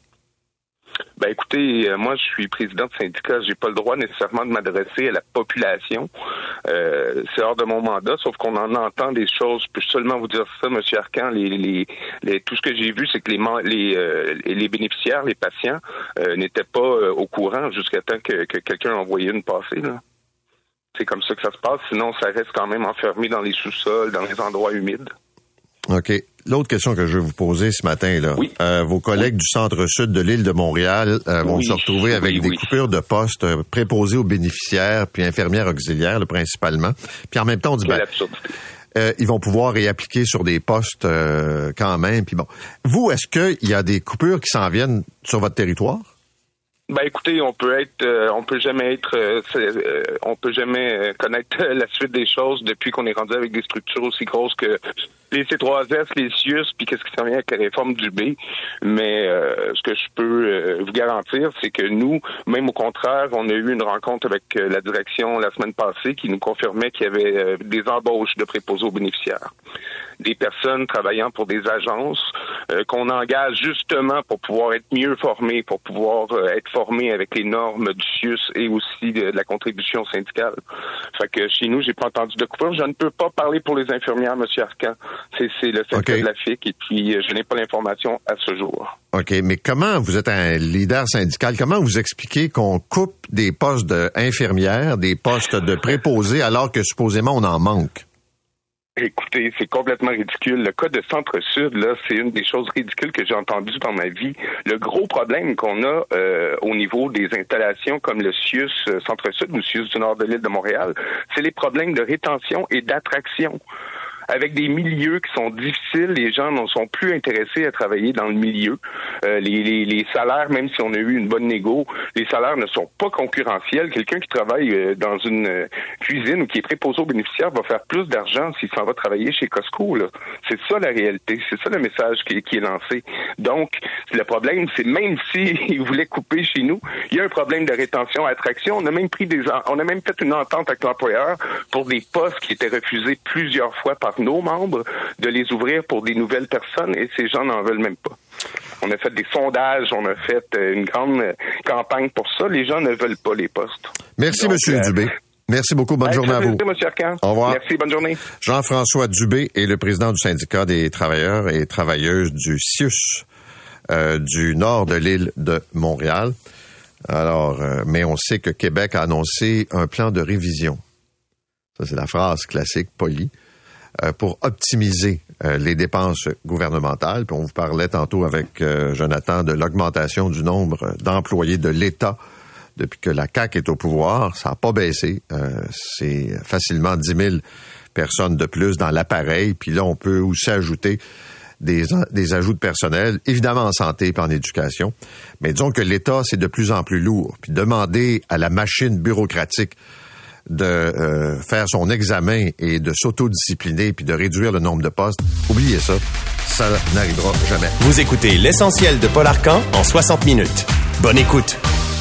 Ben écoutez, moi je suis président de syndicat, j'ai pas le droit nécessairement de m'adresser à la population. C'est hors de mon mandat, sauf qu'on en entend des choses. Je peux seulement vous dire ça, M. Arcan, tout ce que j'ai vu, c'est que les bénéficiaires, les patients, n'étaient pas au courant jusqu'à temps que quelqu'un a envoyé une passée, là. C'est comme ça que ça se passe, sinon ça reste quand même enfermé dans les sous-sols, dans les endroits humides. OK. L'autre question que je vais vous poser ce matin, là, oui. Vos collègues du centre-sud de l'île de Montréal vont se retrouver avec des coupures de postes préposés aux bénéficiaires puis infirmières auxiliaires, là, principalement. Puis en même temps, on dit, ils vont pouvoir réappliquer sur des postes quand même. Puis bon, vous, est-ce qu'il y a des coupures qui s'en viennent sur votre territoire? Ben écoutez, on peut jamais connaître la suite des choses depuis qu'on est rendu avec des structures aussi grosses que les C3S, les CIUS, puis qu'est-ce qui s'en vient avec la réforme du B. Mais ce que je peux vous garantir, c'est que nous, même au contraire, on a eu une rencontre avec la direction la semaine passée qui nous confirmait qu'il y avait des embauches de préposés aux bénéficiaires. Des personnes travaillant pour des agences qu'on engage justement pour pouvoir être mieux formés, pour pouvoir être formés avec les normes du CIUS et aussi de la contribution syndicale. Fait que chez nous, j'ai pas entendu de coupure. Je ne peux pas parler pour les infirmières, M. Arcan. C'est le syndicat de la FIC et puis je n'ai pas l'information à ce jour. OK, mais comment, vous êtes un leader syndical, comment vous expliquez qu'on coupe des postes d'infirmières, des postes de préposés alors que supposément on en manque? Écoutez, c'est complètement ridicule. Le cas de Centre-Sud, là, c'est une des choses ridicules que j'ai entendues dans ma vie. Le gros problème qu'on a au niveau des installations comme le CIUS Centre-Sud ou CIUS du nord de l'île de Montréal, c'est les problèmes de rétention et d'attraction. Avec des milieux qui sont difficiles, les gens ne sont plus intéressés à travailler dans le milieu. Les salaires, même si on a eu une bonne négo, les salaires ne sont pas concurrentiels. Quelqu'un qui travaille dans une cuisine ou qui est préposé aux bénéficiaires va faire plus d'argent s'il s'en va travailler chez Costco, là. C'est ça la réalité, c'est ça le message qui est lancé. Donc, le problème, c'est même s'ils voulaient couper chez nous, il y a un problème de rétention, attraction. On a même fait une entente avec l'employeur pour des postes qui étaient refusés plusieurs fois par nos membres, de les ouvrir pour des nouvelles personnes et ces gens n'en veulent même pas. On a fait des sondages, on a fait une grande campagne pour ça. Les gens ne veulent pas les postes. Merci, M. Dubé. Merci beaucoup. Bonne journée à vous. Merci, M. Arcan. Au revoir. Merci, bonne journée. Jean-François Dubé est le président du syndicat des travailleurs et travailleuses du CIUS du nord de l'île de Montréal. Alors, mais on sait que Québec a annoncé un plan de révision. Ça, c'est la phrase classique, polie. Pour optimiser les dépenses gouvernementales. Puis on vous parlait tantôt avec Jonathan de l'augmentation du nombre d'employés de l'État depuis que la CAQ est au pouvoir. Ça n'a pas baissé. C'est facilement 10 000 personnes de plus dans l'appareil. Puis là, on peut aussi ajouter des ajouts de personnel, évidemment en santé et en éducation. Mais disons que l'État, c'est de plus en plus lourd. Puis demander à la machine bureaucratique de faire son examen et de s'autodiscipliner puis de réduire le nombre de postes, oubliez ça, ça n'arrivera jamais. Vous écoutez l'essentiel de Paul Arcand en 60 minutes. Bonne écoute.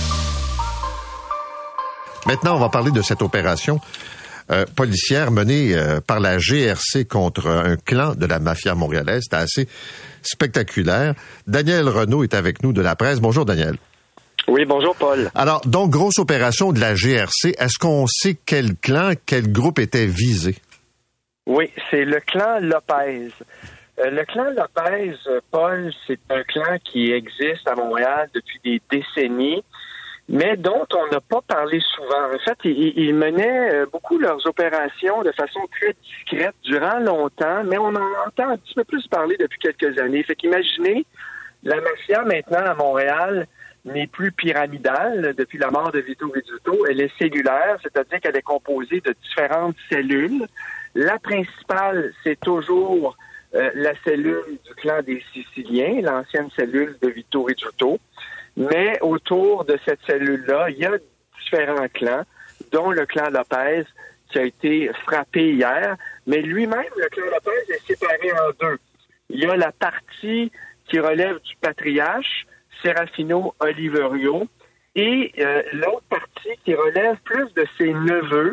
Maintenant, on va parler de cette opération policière menée par la GRC contre un clan de la mafia montréalaise. C'était assez spectaculaire. Daniel Renaud est avec nous de la presse. Bonjour, Daniel. Oui, bonjour, Paul. Alors, donc, grosse opération de la GRC. Est-ce qu'on sait quel clan, quel groupe était visé? Oui, c'est le clan Lopez. Le clan Lopez, Paul, c'est un clan qui existe à Montréal depuis des décennies, mais dont on n'a pas parlé souvent. En fait, ils menaient beaucoup leurs opérations de façon très discrète durant longtemps, mais on en entend un petit peu plus parler depuis quelques années. Fait qu'imaginez, la mafia maintenant à Montréal n'est plus pyramidale depuis la mort de Vito Rizzuto. Elle est cellulaire, c'est-à-dire qu'elle est composée de différentes cellules. La principale, c'est toujours la cellule du clan des Siciliens, l'ancienne cellule de Vito Rizzuto. Mais autour de cette cellule-là, il y a différents clans, dont le clan Lopez, qui a été frappé hier. Mais lui-même, le clan Lopez est séparé en deux. Il y a la partie qui relève du patriarche, Serafino Oliverio, et l'autre partie qui relève plus de ses neveux,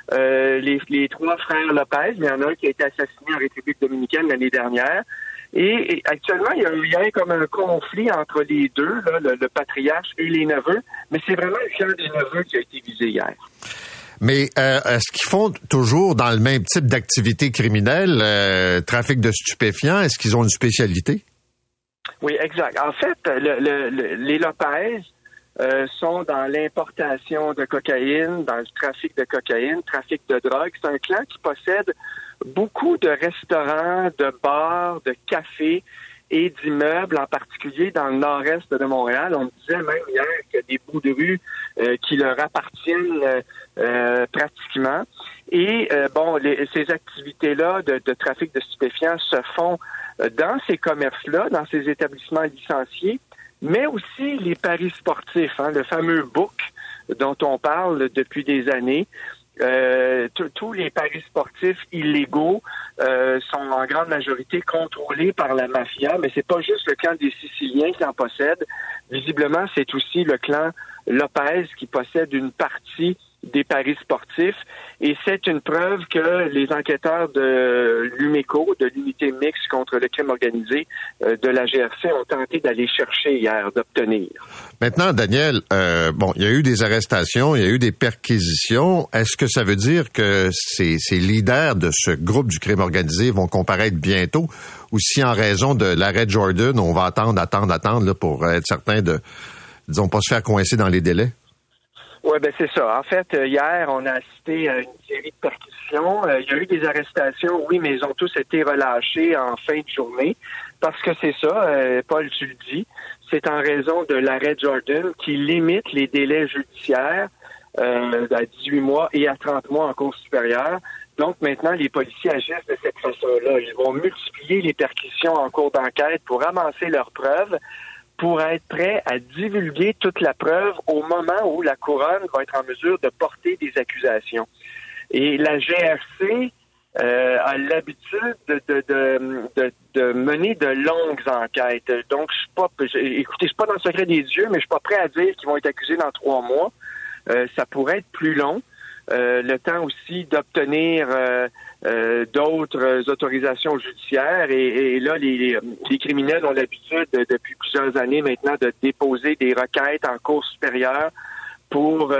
les trois frères Lopez. Il y en a un qui a été assassiné en République dominicaine l'année dernière. Et actuellement, il y a comme un conflit entre les deux, là, le patriarche et les neveux, mais c'est vraiment le clan des neveux qui a été visé hier. Mais est-ce qu'ils font toujours dans le même type d'activité criminelle, trafic de stupéfiants? Est-ce qu'ils ont une spécialité? Oui, exact. En fait, les Lopez sont dans l'importation de cocaïne, dans le trafic de cocaïne, trafic de drogue. C'est un clan qui possède beaucoup de restaurants, de bars, de cafés et d'immeubles, en particulier dans le nord-est de Montréal. On me disait même hier qu'il y a des bouts de rue qui leur appartiennent pratiquement. Et ces activités-là de trafic de stupéfiants se font dans ces commerces-là, dans ces établissements licenciés, mais aussi les paris sportifs, le fameux book dont on parle depuis des années. Tous les paris sportifs illégaux sont en grande majorité contrôlés par la mafia, mais c'est pas juste le clan des Siciliens qui en possède. Visiblement, c'est aussi le clan Lopez qui possède une partie des paris sportifs, et c'est une preuve que les enquêteurs de l'UMECO, de l'unité mixte contre le crime organisé de la GRC, ont tenté d'aller chercher hier, d'obtenir. Maintenant, Daniel, il y a eu des arrestations, il y a eu des perquisitions. Est-ce que ça veut dire que ces leaders de ce groupe du crime organisé vont comparaître bientôt, ou si en raison de l'arrêt Jordan, on va attendre là, pour être certain de, disons, pas se faire coincer dans les délais? Oui, c'est ça. En fait, hier, on a assisté à une série de perquisitions. Il y a eu des arrestations, oui, mais ils ont tous été relâchés en fin de journée. Parce que c'est ça, Paul, tu le dis, c'est en raison de l'arrêt Jordan qui limite les délais judiciaires à 18 mois et à 30 mois en cour supérieure. Donc maintenant, les policiers agissent de cette façon-là. Ils vont multiplier les perquisitions en cours d'enquête pour amasser leurs preuves, pour être prêt à divulguer toute la preuve au moment où la couronne va être en mesure de porter des accusations. Et la GRC a l'habitude de mener de longues enquêtes. Donc, je suis pas dans le secret des dieux, mais je suis pas prêt à dire qu'ils vont être accusés dans 3 mois. Ça pourrait être plus long. Le temps aussi d'obtenir d'autres autorisations judiciaires, et là les criminels ont l'habitude depuis plusieurs années maintenant de déposer des requêtes en cour supérieure pour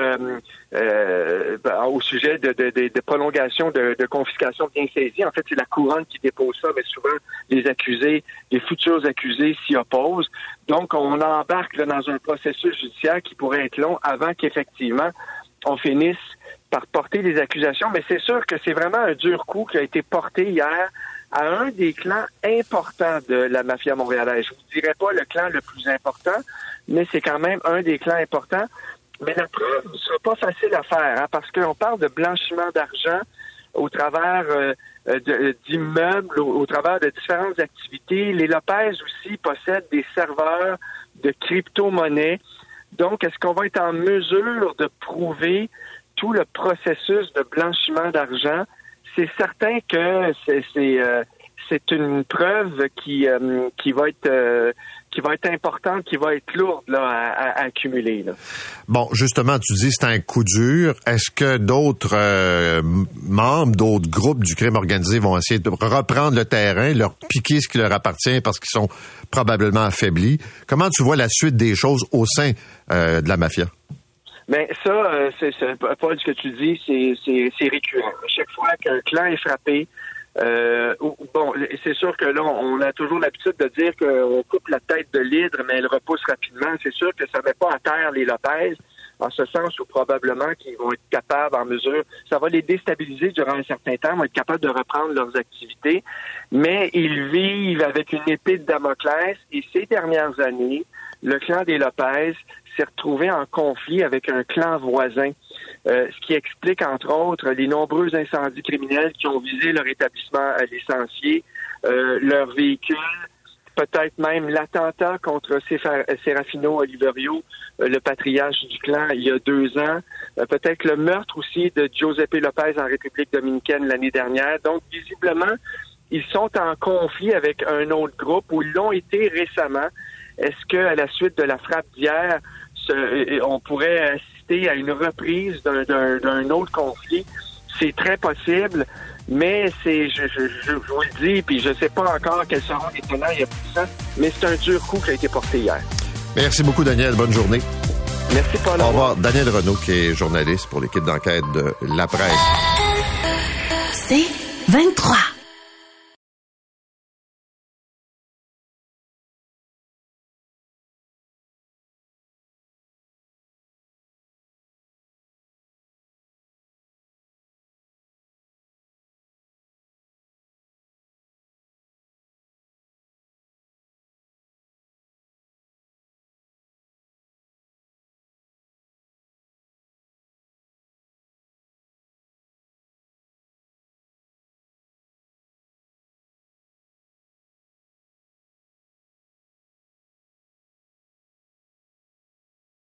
au sujet de prolongation de confiscation bien saisie. En fait, c'est la couronne qui dépose ça, mais souvent les accusés, les futurs accusés s'y opposent. Donc on embarque là, dans un processus judiciaire qui pourrait être long avant qu'effectivement on finisse par porter des accusations, mais c'est sûr que c'est vraiment un dur coup qui a été porté hier à un des clans importants de la mafia montréalaise. Je vous dirais pas le clan le plus important, mais c'est quand même un des clans importants. Mais la preuve ne sera pas facile à faire, parce qu'on parle de blanchiment d'argent au travers d'immeubles, au travers de différentes activités. Les Lopez aussi possèdent des serveurs de crypto-monnaie. Donc, est-ce qu'on va être en mesure de prouver tout le processus de blanchiment d'argent, c'est certain que c'est une preuve qui va être importante, qui va être lourde là, à accumuler. Là. Bon, justement, tu dis c'est un coup dur. Est-ce que d'autres membres, d'autres groupes du crime organisé vont essayer de reprendre le terrain, leur piquer ce qui leur appartient parce qu'ils sont probablement affaiblis? Comment tu vois la suite des choses au sein de la mafia? Ben ça, Paul, ce que tu dis, c'est récurrent. À chaque fois qu'un clan est frappé, bon, c'est sûr que là, on a toujours l'habitude de dire qu'on coupe la tête de l'hydre, mais elle repousse rapidement. C'est sûr que ça ne met pas à terre les Lopez, en ce sens où probablement qu'ils vont être capables, en mesure, ça va les déstabiliser durant un certain temps, vont être capables de reprendre leurs activités, mais ils vivent avec une épée de Damoclès, et ces dernières années, le clan des Lopez s'est retrouvé en conflit avec un clan voisin, ce qui explique, entre autres, les nombreux incendies criminels qui ont visé leur établissement licencié, leurs véhicules, peut-être même l'attentat contre Serafino Oliverio, le patriarche du clan, il y a 2 ans, peut-être le meurtre aussi de Giuseppe Lopez en République dominicaine l'année dernière. Donc, visiblement, ils sont en conflit avec un autre groupe, ou ils l'ont été récemment. Est-ce qu'à la suite de la frappe d'hier, on pourrait assister à une reprise d'un autre conflit? C'est très possible, mais je vous le dis, puis je ne sais pas encore quels seront les tenants et aboutissants, mais c'est un dur coup qui a été porté hier. Merci beaucoup, Daniel. Bonne journée. Merci, Paul. Au revoir. Daniel Renaud, qui est journaliste pour l'équipe d'enquête de La Presse. C'est 23.